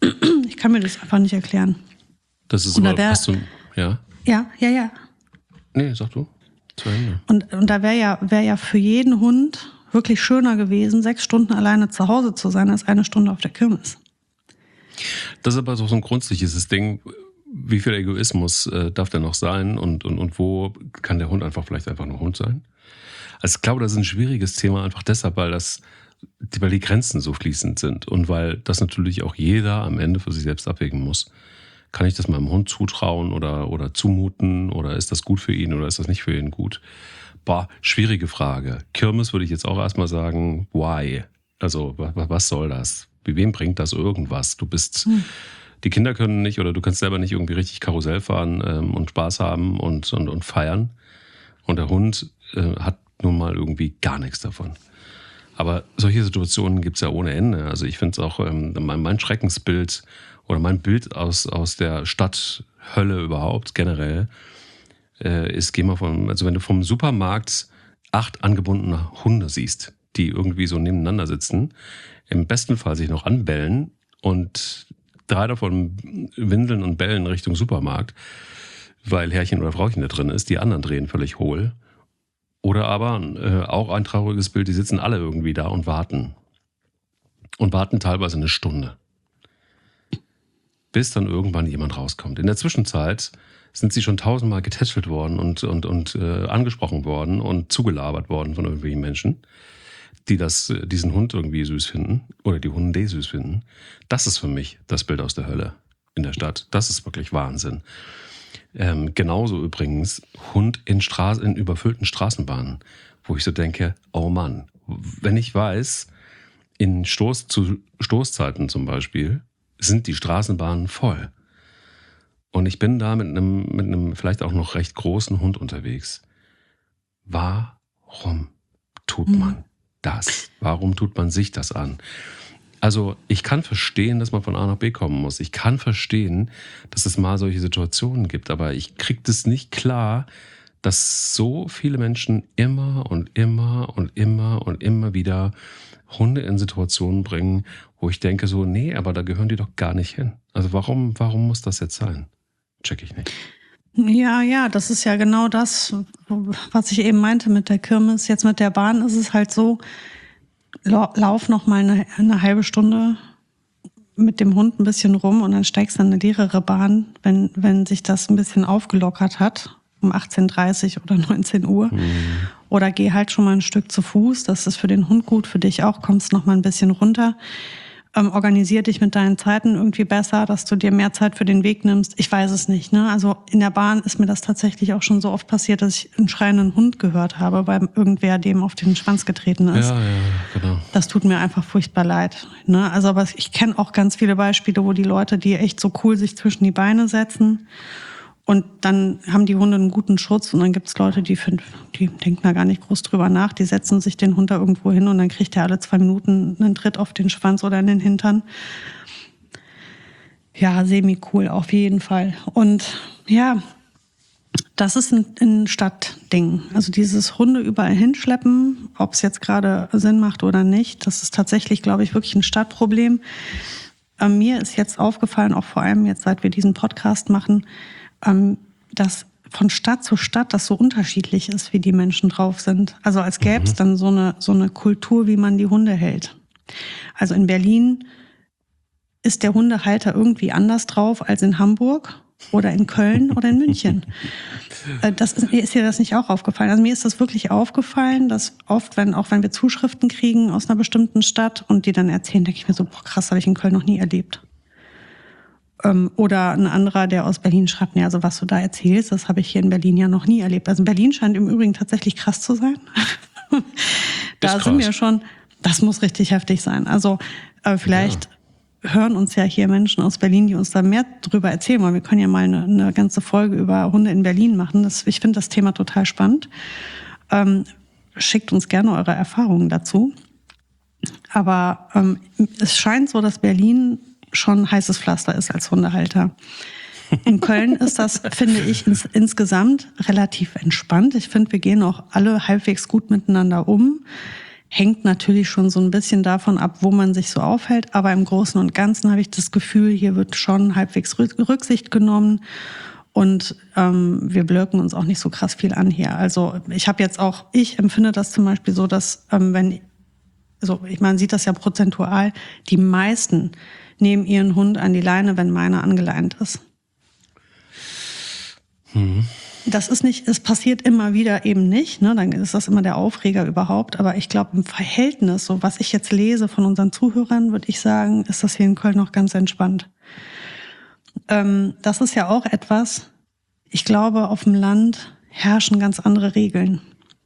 Ich kann mir das einfach nicht erklären. Das ist aber, was du, ja? Ja. Nee, sag du. Zu Ende. Und da wär ja für jeden Hund wirklich schöner gewesen, 6 Stunden alleine zu Hause zu sein, als 1 Stunde auf der Kirmes. Das ist aber so ein grundsätzliches Ding. Wie viel Egoismus darf der noch sein und wo kann der Hund vielleicht einfach nur Hund sein? Also ich glaube, das ist ein schwieriges Thema, einfach deshalb, weil die Grenzen so fließend sind und weil das natürlich auch jeder am Ende für sich selbst abwägen muss. Kann ich das meinem Hund zutrauen oder zumuten oder ist das gut für ihn oder ist das nicht für ihn gut? Schwierige Frage. Kirmes würde ich jetzt auch erstmal sagen, why? Also was soll das? Wem bringt das irgendwas? Die Kinder können nicht oder du kannst selber nicht irgendwie richtig Karussell fahren und Spaß haben und feiern. Und der Hund hat nun mal irgendwie gar nichts davon. Aber solche Situationen gibt es ja ohne Ende. Also ich finde es auch, mein Schreckensbild oder mein Bild aus der Stadthölle überhaupt generell ist, wenn du vom Supermarkt 8 angebundene Hunde siehst, die irgendwie so nebeneinander sitzen, im besten Fall sich noch anbellen und 3 davon winseln und bellen Richtung Supermarkt, weil Herrchen oder Frauchen da drin ist, die anderen drehen völlig hohl. Oder aber auch ein trauriges Bild, die sitzen alle irgendwie da und warten. Und warten teilweise 1 Stunde. Bis dann irgendwann jemand rauskommt. In der Zwischenzeit sind sie schon 1000-mal getätschelt worden und angesprochen worden und zugelabert worden von irgendwelchen Menschen, die diesen Hund irgendwie süß finden oder die Hunde süß finden. Das ist für mich das Bild aus der Hölle in der Stadt. Das ist wirklich Wahnsinn. Genauso übrigens Hund in überfüllten Straßenbahnen, wo ich so denke, oh Mann, wenn ich weiß, zu Stoßzeiten zum Beispiel sind die Straßenbahnen voll. Und ich bin da mit einem vielleicht auch noch recht großen Hund unterwegs. Warum tut man das? Warum tut man sich das an? Also ich kann verstehen, dass man von A nach B kommen muss. Ich kann verstehen, dass es mal solche Situationen gibt. Aber ich kriege das nicht klar, dass so viele Menschen immer und immer und immer und immer wieder Hunde in Situationen bringen, wo ich denke so, nee, aber da gehören die doch gar nicht hin. Also warum muss das jetzt sein? Check ich nicht. Ja, das ist ja genau das, was ich eben meinte mit der Kirmes. Jetzt mit der Bahn ist es halt so, lauf noch mal eine halbe Stunde mit dem Hund ein bisschen rum und dann steigst du in eine leerere Bahn, wenn sich das ein bisschen aufgelockert hat, um 18:30 oder 19 Uhr. Oder geh halt schon mal ein Stück zu Fuß, das ist für den Hund gut, für dich auch, kommst noch mal ein bisschen runter. Organisier dich mit deinen Zeiten irgendwie besser, dass du dir mehr Zeit für den Weg nimmst. Ich weiß es nicht, ne? Also in der Bahn ist mir das tatsächlich auch schon so oft passiert, dass ich einen schreienden Hund gehört habe, weil irgendwer dem auf den Schwanz getreten ist. Ja, genau. Das tut mir einfach furchtbar leid, ne? Also aber ich kenne auch ganz viele Beispiele, wo die Leute, die echt so cool sich zwischen die Beine setzen und dann haben die Hunde einen guten Schutz und dann gibt es Leute, die denken da gar nicht groß drüber nach, die setzen sich den Hund da irgendwo hin und dann kriegt er alle 2 Minuten einen Tritt auf den Schwanz oder in den Hintern. Ja, semi-cool auf jeden Fall. Und ja, das ist ein Stadtding. Also dieses Hunde überall hinschleppen, ob es jetzt gerade Sinn macht oder nicht, das ist tatsächlich, glaube ich, wirklich ein Stadtproblem. Mir ist jetzt aufgefallen, auch vor allem jetzt, seit wir diesen Podcast machen, dass von Stadt zu Stadt das so unterschiedlich ist, wie die Menschen drauf sind. Also als gäbe es dann so eine Kultur, wie man die Hunde hält. Also in Berlin ist der Hundehalter irgendwie anders drauf als in Hamburg oder in Köln oder in München. Ist dir das nicht auch aufgefallen? Also mir ist das wirklich aufgefallen, dass oft, wenn wir Zuschriften kriegen aus einer bestimmten Stadt und die dann erzählen, denke ich mir so, boah, krass, habe ich in Köln noch nie erlebt. Oder ein anderer, der aus Berlin schreibt, nee, also was du da erzählst, das habe ich hier in Berlin ja noch nie erlebt. Also Berlin scheint im Übrigen tatsächlich krass zu sein. Da sind wir schon, das muss richtig heftig sein. Also vielleicht hören uns ja hier Menschen aus Berlin, die uns da mehr drüber erzählen wollen. Wir können ja mal eine ganze Folge über Hunde in Berlin machen. Ich finde das Thema total spannend. Schickt uns gerne eure Erfahrungen dazu. Aber es scheint so, dass Berlin schon heißes Pflaster ist als Hundehalter. In Köln ist das, finde ich, insgesamt relativ entspannt. Ich finde, wir gehen auch alle halbwegs gut miteinander um. Hängt natürlich schon so ein bisschen davon ab, wo man sich so aufhält. Aber im Großen und Ganzen habe ich das Gefühl, hier wird schon halbwegs Rücksicht genommen. Und wir blöken uns auch nicht so krass viel an hier. Also ich empfinde das zum Beispiel so, dass man sieht das ja prozentual, die meisten nehmen ihren Hund an die Leine, wenn meiner angeleint ist. Das ist nicht, es passiert immer wieder eben nicht, ne? Dann ist das immer der Aufreger überhaupt. Aber ich glaube, im Verhältnis, so was ich jetzt lese von unseren Zuhörern, würde ich sagen, ist das hier in Köln noch ganz entspannt. Das ist ja auch etwas, ich glaube, auf dem Land herrschen ganz andere Regeln.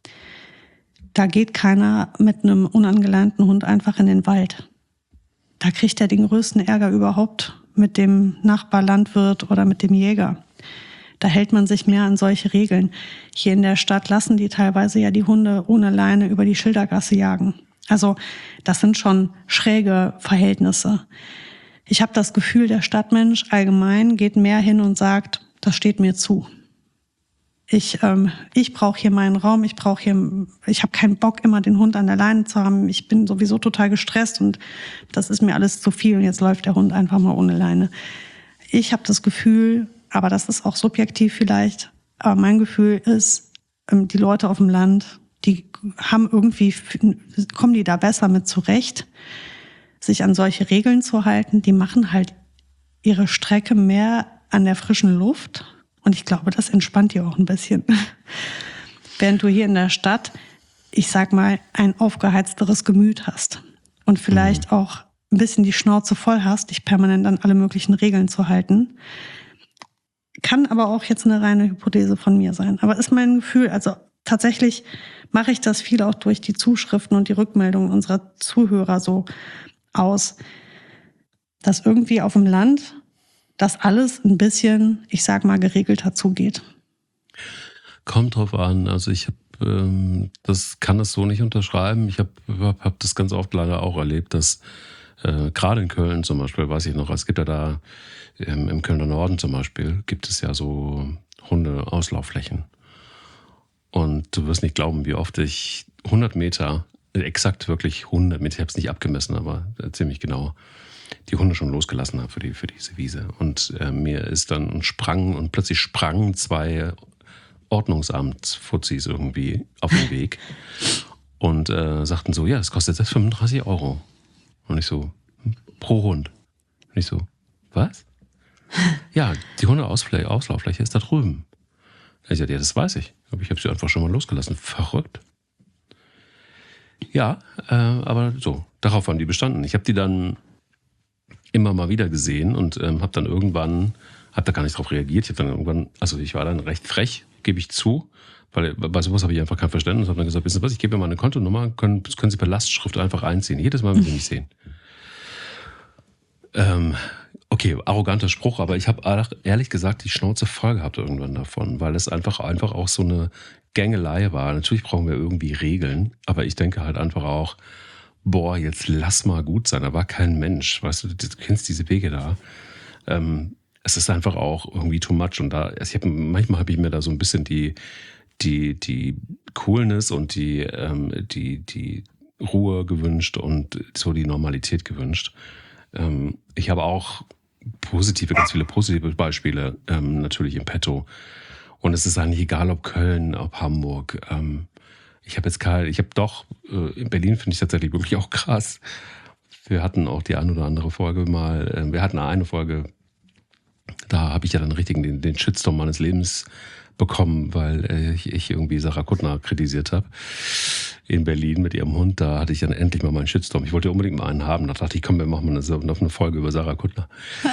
Da geht keiner mit einem unangeleinten Hund einfach in den Wald. Da kriegt er den größten Ärger überhaupt mit dem Nachbarlandwirt oder mit dem Jäger. Da hält man sich mehr an solche Regeln. Hier in der Stadt lassen die teilweise ja die Hunde ohne Leine über die Schildergasse jagen. Also das sind schon schräge Verhältnisse. Ich habe das Gefühl, der Stadtmensch allgemein geht mehr hin und sagt, das steht mir zu. Ich brauche hier meinen Raum, ich habe keinen Bock, immer den Hund an der Leine zu haben. Ich bin sowieso total gestresst und das ist mir alles zu viel und jetzt läuft der Hund einfach mal ohne Leine. Ich habe das Gefühl, aber das ist auch subjektiv vielleicht, aber mein Gefühl ist, die Leute auf dem Land, die kommen die da besser mit zurecht, sich an solche Regeln zu halten. Die machen halt ihre Strecke mehr an der frischen Luft. Und ich glaube, das entspannt die auch ein bisschen. Während du hier in der Stadt, ich sag mal, ein aufgeheizteres Gemüt hast. Und vielleicht auch ein bisschen die Schnauze voll hast, dich permanent an alle möglichen Regeln zu halten. Kann aber auch jetzt eine reine Hypothese von mir sein. Aber ist mein Gefühl, also tatsächlich mache ich das viel auch durch die Zuschriften und die Rückmeldungen unserer Zuhörer so aus, dass irgendwie auf dem Land das alles ein bisschen, ich sag mal, geregelter zugeht. Kommt drauf an. Also ich kann das so nicht unterschreiben. Ich hab das ganz oft leider auch erlebt, dass gerade in Köln zum Beispiel, weiß ich noch, es gibt ja da im Kölner Norden zum Beispiel, gibt es ja so Hundeauslaufflächen. Und du wirst nicht glauben, wie oft ich 100 Meter, exakt wirklich 100 Meter, ich habe es nicht abgemessen, aber ziemlich genau, die Hunde schon losgelassen habe für diese Wiese. Und plötzlich sprangen 2 Ordnungsamtsfuzis irgendwie auf den Weg und sagten so, ja, das kostet jetzt 35 €. Und ich so, pro Hund. Und ich so, was? Ja, die Hundeauslauffläche ist da drüben. Ich sagte, ja, das weiß ich. Aber ich habe sie einfach schon mal losgelassen. Verrückt. Ja, aber so, darauf haben die bestanden. Ich habe die dann immer mal wieder gesehen und habe dann irgendwann, habe da gar nicht drauf reagiert. Ich war dann recht frech, gebe ich zu, weil bei sowas habe ich einfach kein Verständnis. Habe dann gesagt, wissen Sie was, ich gebe mir mal eine Kontonummer, können Sie per Lastschrift einfach einziehen. Jedes Mal, wenn Sie mich sehen. Okay, arroganter Spruch, aber ich habe ehrlich gesagt die Schnauze voll gehabt irgendwann davon, weil es einfach auch so eine Gängelei war. Natürlich brauchen wir irgendwie Regeln, aber ich denke halt einfach auch, boah, jetzt lass mal gut sein. Da war kein Mensch, weißt du kennst diese Wege da. Es ist einfach auch irgendwie too much. Und manchmal habe ich mir da so ein bisschen die Coolness und die Ruhe gewünscht und so die Normalität gewünscht. Ich habe auch ganz viele positive Beispiele natürlich im Petto. Und es ist eigentlich egal, ob Köln, ob Hamburg. In Berlin finde ich tatsächlich wirklich auch krass. Wir hatten auch die ein oder andere Folge mal, wir hatten eine Folge, da habe ich ja dann richtig den Shitstorm meines Lebens bekommen, weil ich irgendwie Sarah Kuttner kritisiert habe in Berlin mit ihrem Hund. Da hatte ich dann endlich mal meinen Shitstorm. Ich wollte unbedingt mal einen haben. Da dachte ich, komm, wir machen mal eine Folge über Sarah Kuttner.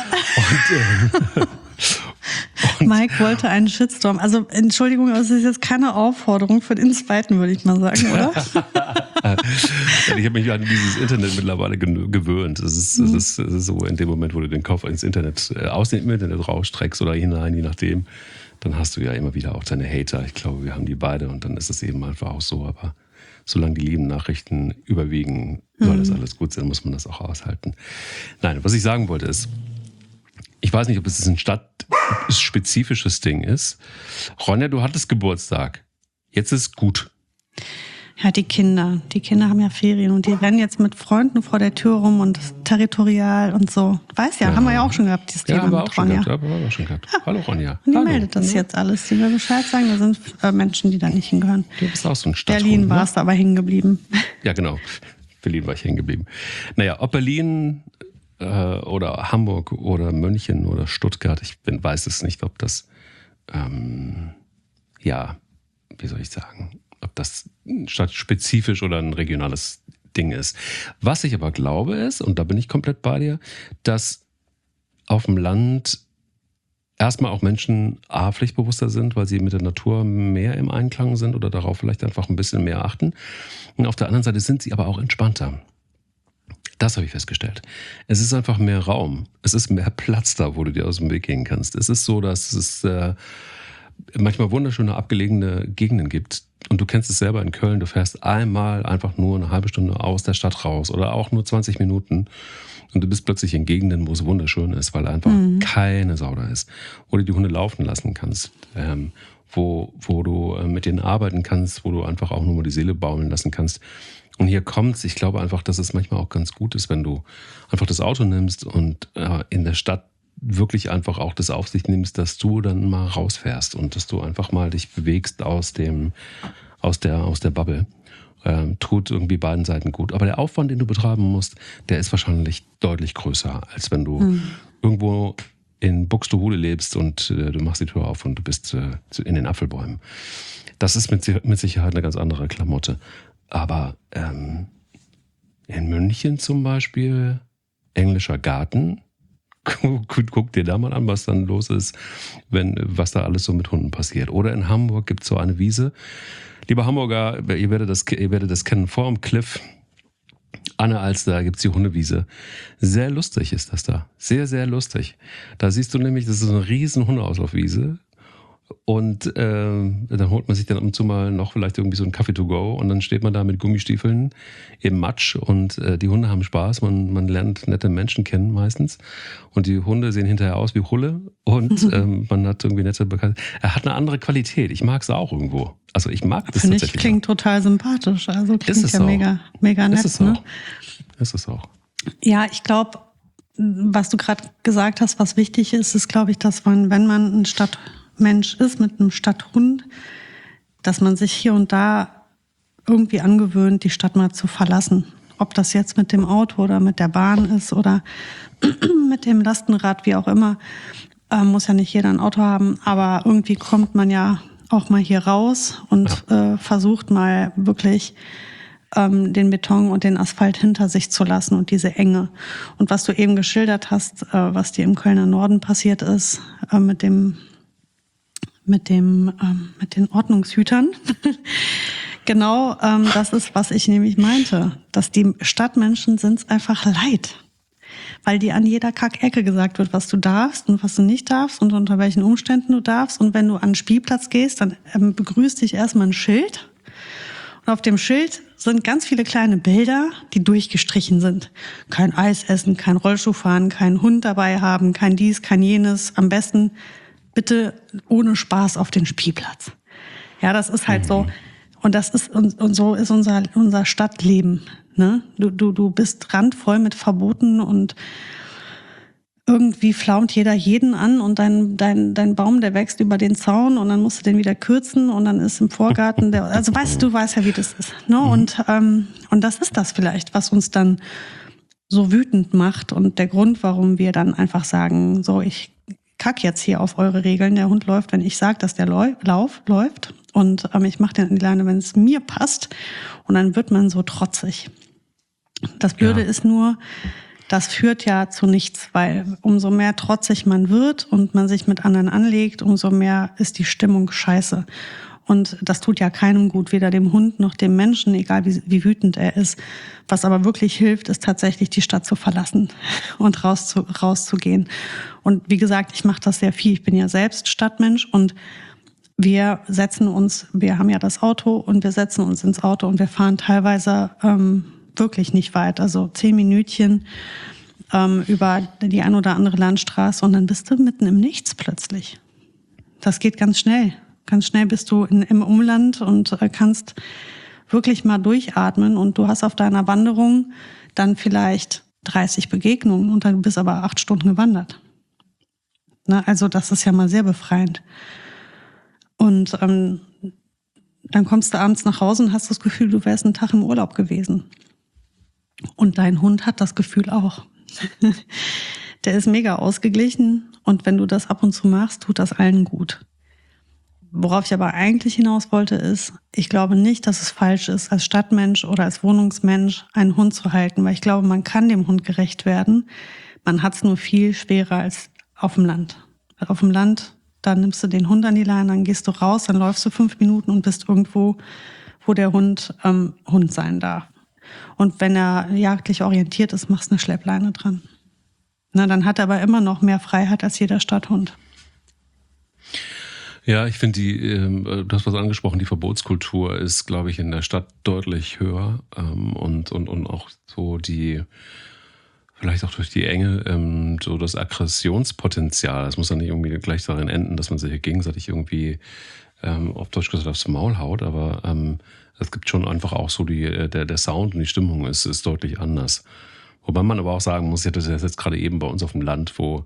Und Mike wollte einen Shitstorm. Also Entschuldigung, aber es ist jetzt keine Aufforderung für den zweiten, würde ich mal sagen, oder? Ich habe mich an dieses Internet mittlerweile gewöhnt. Es ist so, in dem Moment, wo du den Kopf ins Internet, aus dem Internet rausstreckst oder hinein, je nachdem, dann hast du ja immer wieder auch deine Hater. Ich glaube, wir haben die beide und dann ist es eben einfach auch so. Aber solange die lieben Nachrichten überwiegen, soll das alles gut sein, muss man das auch aushalten. Nein, was ich sagen wollte ist, ich weiß nicht, ob es ein stadtspezifisches Ding ist. Ronja, du hattest Geburtstag. Jetzt ist gut. Ja, die Kinder haben ja Ferien und die rennen jetzt mit Freunden vor der Tür rum und territorial und so. Weiß ja, haben wir ja auch schon gehabt, dieses Thema mit Ronja. Haben wir auch schon gehabt. Ja. Hallo Ronja. Und die Hallo. meldet das jetzt alles. Die will Bescheid sagen, da sind Menschen, die da nicht hingehören. Du bist auch so ein Stadthund. Berlin war es aber hängen geblieben. Ja, genau. Berlin war ich hängen geblieben. Naja, ob Berlin oder Hamburg oder München oder Stuttgart, ich weiß es nicht, ob das, wie soll ich sagen, ob das stadtspezifisch oder ein regionales Ding ist. Was ich aber glaube ist, und da bin ich komplett bei dir, dass auf dem Land erstmal auch Menschen pflichtbewusster sind, weil sie mit der Natur mehr im Einklang sind oder darauf vielleicht einfach ein bisschen mehr achten. Und auf der anderen Seite sind sie aber auch entspannter. Das habe ich festgestellt. Es ist einfach mehr Raum. Es ist mehr Platz da, wo du dir aus dem Weg gehen kannst. Es ist so, dass es manchmal wunderschöne abgelegene Gegenden gibt. Und du kennst es selber in Köln. Du fährst einmal einfach nur eine halbe Stunde aus der Stadt raus oder auch nur 20 Minuten. Und du bist plötzlich in Gegenden, wo es wunderschön ist, weil einfach keine Sau da ist. Wo du die Hunde laufen lassen kannst. Wo du mit denen arbeiten kannst, wo du einfach auch nur mal die Seele baumeln lassen kannst. Und hier kommt's. Ich glaube einfach, dass es manchmal auch ganz gut ist, wenn du einfach das Auto nimmst und in der Stadt wirklich einfach auch das auf sich nimmst, dass du dann mal rausfährst und dass du einfach mal dich bewegst aus der Bubble. Tut irgendwie beiden Seiten gut. Aber der Aufwand, den du betreiben musst, der ist wahrscheinlich deutlich größer, als wenn du irgendwo in Buxtehude lebst und du machst die Tür auf und du bist in den Apfelbäumen. Das ist mit Sicherheit eine ganz andere Klamotte. Aber in München zum Beispiel, englischer Garten, guck dir da mal an, was dann los ist, was da alles so mit Hunden passiert. Oder in Hamburg gibt es so eine Wiese. Liebe Hamburger, ihr werdet das kennen, vor dem Cliff, Anne Alster, gibt es die Hundewiese. Sehr lustig ist das da. Sehr, sehr lustig. Da siehst du nämlich, das ist eine riesen Hundeauslaufwiese. Und dann holt man sich dann ab und zu mal noch vielleicht irgendwie so einen Kaffee to go und dann steht man da mit Gummistiefeln im Matsch und die Hunde haben Spaß, man lernt nette Menschen kennen meistens und die Hunde sehen hinterher aus wie Hulle und man hat irgendwie nette Bekannte. Er hat eine andere Qualität, ich mag es auch irgendwo. Also ich mag das Finde tatsächlich. Klingt total sympathisch, also klingt ja mega, mega nett. Ist es auch. Ja, ich glaube, was du gerade gesagt hast, was wichtig ist, ist glaube ich, dass wenn man ein Stadtmensch ist mit einem Stadthund, dass man sich hier und da irgendwie angewöhnt, die Stadt mal zu verlassen. Ob das jetzt mit dem Auto oder mit der Bahn ist oder mit dem Lastenrad, wie auch immer, muss ja nicht jeder ein Auto haben, aber irgendwie kommt man ja auch mal hier raus und versucht mal wirklich den Beton und den Asphalt hinter sich zu lassen und diese Enge. Und was du eben geschildert hast, was dir im Kölner Norden passiert ist, mit den Ordnungshütern. Genau, das ist, was ich nämlich meinte. Dass die Stadtmenschen sind's einfach leid. Weil dir an jeder Kackecke gesagt wird, was du darfst und was du nicht darfst und unter welchen Umständen du darfst. Und wenn du an den Spielplatz gehst, dann begrüßt dich erstmal ein Schild. Und auf dem Schild sind ganz viele kleine Bilder, die durchgestrichen sind. Kein Eis essen, kein Rollschuh fahren, kein Hund dabei haben, kein dies, kein jenes. Am besten bitte ohne Spaß auf den Spielplatz. Ja, das ist halt so. Und das ist, und so ist unser Stadtleben. Ne? Du bist randvoll mit Verboten und irgendwie flaumt jeder jeden an und dein Baum, der wächst über den Zaun und dann musst du den wieder kürzen und dann ist im Vorgarten also du weißt ja, wie das ist. Ne? Und das ist das vielleicht, was uns dann so wütend macht und der Grund, warum wir dann einfach sagen, so, ich kack jetzt hier auf eure Regeln, der Hund läuft, wenn ich sage, dass der läuft und ich mache den an die Leine, wenn es mir passt und dann wird man so trotzig. Das Blöde ist nur, das führt ja zu nichts, weil umso mehr trotzig man wird und man sich mit anderen anlegt, umso mehr ist die Stimmung scheiße. Und das tut ja keinem gut, weder dem Hund noch dem Menschen, egal wie wütend er ist. Was aber wirklich hilft, ist tatsächlich die Stadt zu verlassen und rauszugehen. Und wie gesagt, ich mache das sehr viel. Ich bin ja selbst Stadtmensch und wir haben ja das Auto und wir setzen uns ins Auto und wir fahren teilweise wirklich nicht weit, also 10 Minütchen über die ein oder andere Landstraße und dann bist du mitten im Nichts plötzlich. Das geht ganz schnell. Ganz schnell bist du im Umland und kannst wirklich mal durchatmen und du hast auf deiner Wanderung dann vielleicht 30 Begegnungen und dann bist aber 8 Stunden gewandert. Ne? Also das ist ja mal sehr befreiend. Und dann kommst du abends nach Hause und hast das Gefühl, du wärst einen Tag im Urlaub gewesen. Und dein Hund hat das Gefühl auch. Der ist mega ausgeglichen und wenn du das ab und zu machst, tut das allen gut. Worauf ich aber eigentlich hinaus wollte ist, ich glaube nicht, dass es falsch ist, als Stadtmensch oder als Wohnungsmensch einen Hund zu halten, weil ich glaube, man kann dem Hund gerecht werden. Man hat es nur viel schwerer als auf dem Land. Weil auf dem Land, dann nimmst du den Hund an die Leine, dann gehst du raus, dann läufst du 5 Minuten und bist irgendwo, wo der Hund Hund sein darf. Und wenn er jagdlich orientiert ist, machst du eine Schleppleine dran. Na, dann hat er aber immer noch mehr Freiheit als jeder Stadthund. Ja, ich finde du hast was angesprochen, die Verbotskultur ist, glaube ich, in der Stadt deutlich höher und auch so vielleicht auch durch die Enge, so das Aggressionspotenzial, das muss ja nicht irgendwie gleich darin enden, dass man sich gegenseitig irgendwie auf Deutsch gesagt aufs Maul haut, aber es gibt schon einfach auch so der Sound und die Stimmung ist deutlich anders. Wobei man aber auch sagen muss, das ist jetzt gerade eben bei uns auf dem Land, wo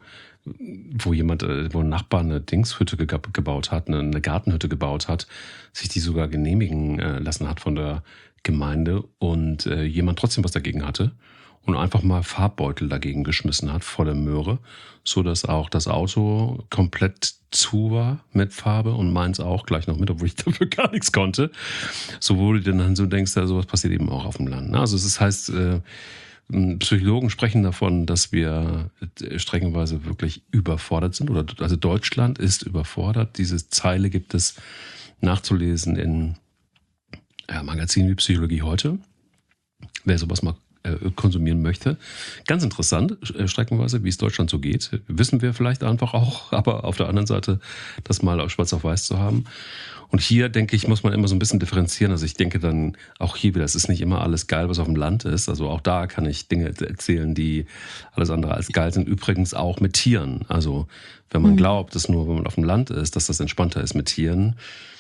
ein Nachbar eine Dingshütte gebaut hat, eine Gartenhütte gebaut hat, sich die sogar genehmigen lassen hat von der Gemeinde und jemand trotzdem was dagegen hatte und einfach mal Farbbeutel dagegen geschmissen hat vor der Möhre, so dass auch das Auto komplett zu war mit Farbe und meins auch gleich noch mit, obwohl ich dafür gar nichts konnte. So wo du dann so denkst, ja, sowas passiert eben auch auf dem Land. Also es heißt, Psychologen sprechen davon, dass wir streckenweise wirklich überfordert sind. Also Deutschland ist überfordert. Diese Zeile gibt es nachzulesen in Magazinen wie Psychologie heute. Wer sowas mal konsumieren möchte. Ganz interessant, streckenweise, wie es Deutschland so geht. Wissen wir vielleicht einfach auch, aber auf der anderen Seite, das mal auf schwarz auf weiß zu haben. Und hier, denke ich, muss man immer so ein bisschen differenzieren. Also ich denke dann auch hier wieder, es ist nicht immer alles geil, was auf dem Land ist. Also auch da kann ich Dinge erzählen, die alles andere als geil sind. Übrigens auch mit Tieren. Also wenn man glaubt, dass nur, wenn man auf dem Land ist, dass das entspannter ist mit Tieren.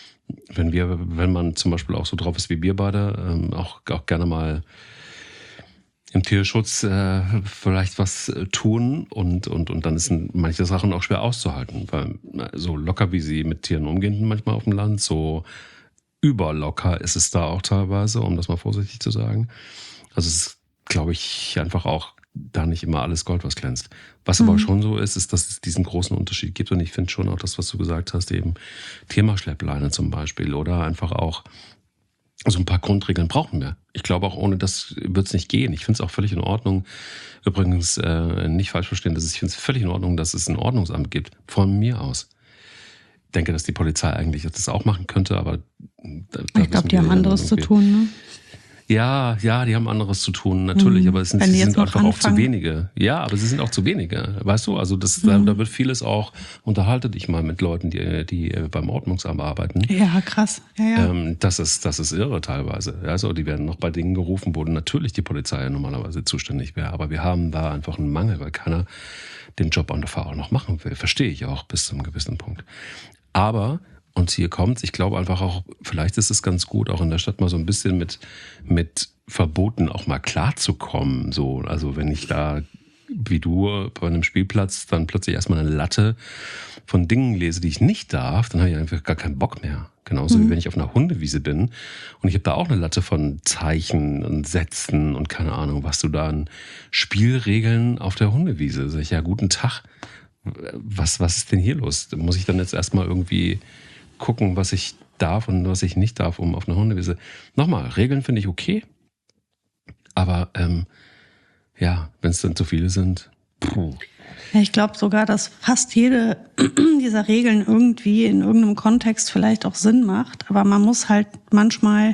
Wenn man zum Beispiel auch so drauf ist wie wir beide, auch gerne mal im Tierschutz vielleicht was tun und dann sind manche Sachen auch schwer auszuhalten, weil so locker wie sie mit Tieren umgehen manchmal auf dem Land, so überlocker ist es da auch teilweise, um das mal vorsichtig zu sagen. Also es ist, glaube ich, einfach auch da nicht immer alles Gold, was glänzt. Was aber schon so ist, dass es diesen großen Unterschied gibt und ich finde schon auch das, was du gesagt hast, eben Thema Schleppleine zum Beispiel oder einfach auch so ein paar Grundregeln brauchen wir. Ich glaube auch, ohne das wird es nicht gehen. Ich finde es auch völlig in Ordnung. Übrigens, nicht falsch verstehen, ich finde es völlig in Ordnung, dass es ein Ordnungsamt gibt. Von mir aus. Ich denke, dass die Polizei eigentlich das auch machen könnte, aber ich glaube, die haben anderes zu tun, ne? Ja, die haben anderes zu tun, natürlich, aber sie sind einfach auch zu wenige. Ja, aber sie sind auch zu wenige, weißt du? Also da wird vieles auch, unterhalte dich mal mit Leuten, die beim Ordnungsamt arbeiten. Ja, krass. Ja. Das ist irre teilweise. Also die werden noch bei Dingen gerufen, wo natürlich die Polizei normalerweise zuständig wäre. Aber wir haben da einfach einen Mangel, weil keiner den Job an der Fahrer noch machen will. Verstehe ich auch bis zu einem gewissen Punkt. Aber und hier kommt's, ich glaube einfach auch, vielleicht ist es ganz gut, auch in der Stadt mal so ein bisschen mit Verboten auch mal klarzukommen. So, also wenn ich da, wie du, bei einem Spielplatz dann plötzlich erstmal eine Latte von Dingen lese, die ich nicht darf, dann habe ich einfach gar keinen Bock mehr. Genauso wie wenn ich auf einer Hundewiese bin und ich habe da auch eine Latte von Zeichen und Sätzen und keine Ahnung, was du da an Spielregeln auf der Hundewiese. Sag ich, ja, guten Tag. Was ist denn hier los? Muss ich dann jetzt erstmal irgendwie gucken, was ich darf und was ich nicht darf, um auf einer Hundewiese. Nochmal, Regeln finde ich okay, aber wenn es dann zu viele sind, puh. Ja, ich glaube sogar, dass fast jede dieser Regeln irgendwie in irgendeinem Kontext vielleicht auch Sinn macht, aber man muss halt manchmal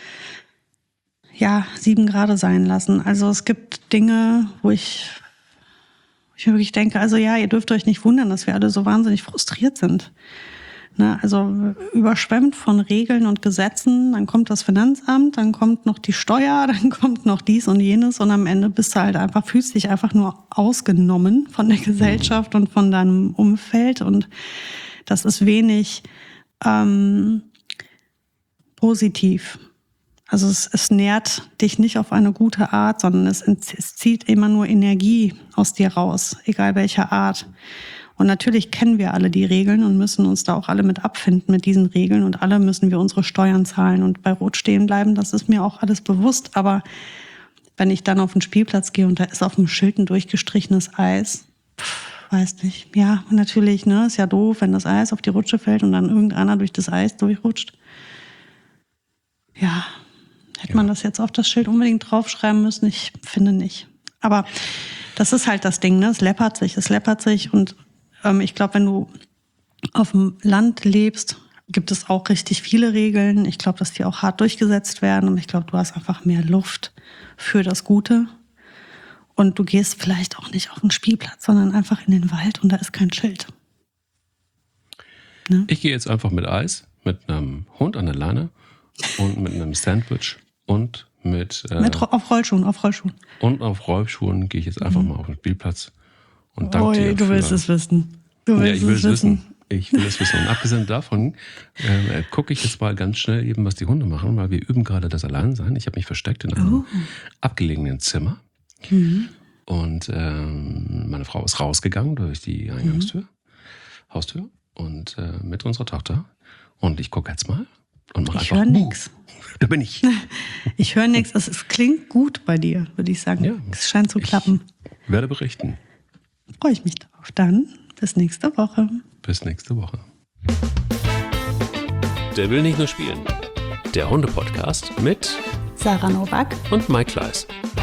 7 Grad sein lassen. Also es gibt Dinge, wo ich wirklich denke, also ihr dürft euch nicht wundern, dass wir alle so wahnsinnig frustriert sind. Ne, also überschwemmt von Regeln und Gesetzen, dann kommt das Finanzamt, dann kommt noch die Steuer, dann kommt noch dies und jenes und am Ende fühlst dich einfach nur ausgenommen von der Gesellschaft und von deinem Umfeld und das ist wenig positiv. Also es nährt dich nicht auf eine gute Art, sondern es zieht immer nur Energie aus dir raus, egal welcher Art. Und natürlich kennen wir alle die Regeln und müssen uns da auch alle mit abfinden mit diesen Regeln. Und alle müssen wir unsere Steuern zahlen und bei Rot stehen bleiben. Das ist mir auch alles bewusst. Aber wenn ich dann auf den Spielplatz gehe und da ist auf dem Schild ein durchgestrichenes Eis, weiß nicht. Ja, natürlich, ne, ist ja doof, wenn das Eis auf die Rutsche fällt und dann irgendeiner durch das Eis durchrutscht. Ja, hätte man das jetzt auf das Schild unbedingt draufschreiben müssen? Ich finde nicht. Aber das ist halt das Ding, ne? Es läppert sich und ich glaube, wenn du auf dem Land lebst, gibt es auch richtig viele Regeln. Ich glaube, dass die auch hart durchgesetzt werden und ich glaube, du hast einfach mehr Luft für das Gute. Und du gehst vielleicht auch nicht auf den Spielplatz, sondern einfach in den Wald und da ist kein Schild. Ne? Ich gehe jetzt einfach mit Eis, mit einem Hund an der Leine und mit einem Sandwich und auf Rollschuhen. Und auf Rollschuhen gehe ich jetzt einfach mal auf den Spielplatz und danke dir. Du willst es wissen. Ich will es wissen. Und abgesehen davon gucke ich jetzt mal ganz schnell eben, was die Hunde machen, weil wir üben gerade das Alleinsein. Ich habe mich versteckt in einem abgelegenen Zimmer. Mhm. Und meine Frau ist rausgegangen durch die Haustür und mit unserer Tochter. Und ich gucke jetzt mal und mache einfach. Ich höre nichts. Da bin ich. Ich höre nichts. Es klingt gut bei dir, würde ich sagen. Ja, es scheint zu klappen. Ich werde berichten. Freue ich mich drauf. Dann bis nächste Woche. Bis nächste Woche. Der will nicht nur spielen. Der Hunde-Podcast mit Sarah Nowak und Mike Kleiss.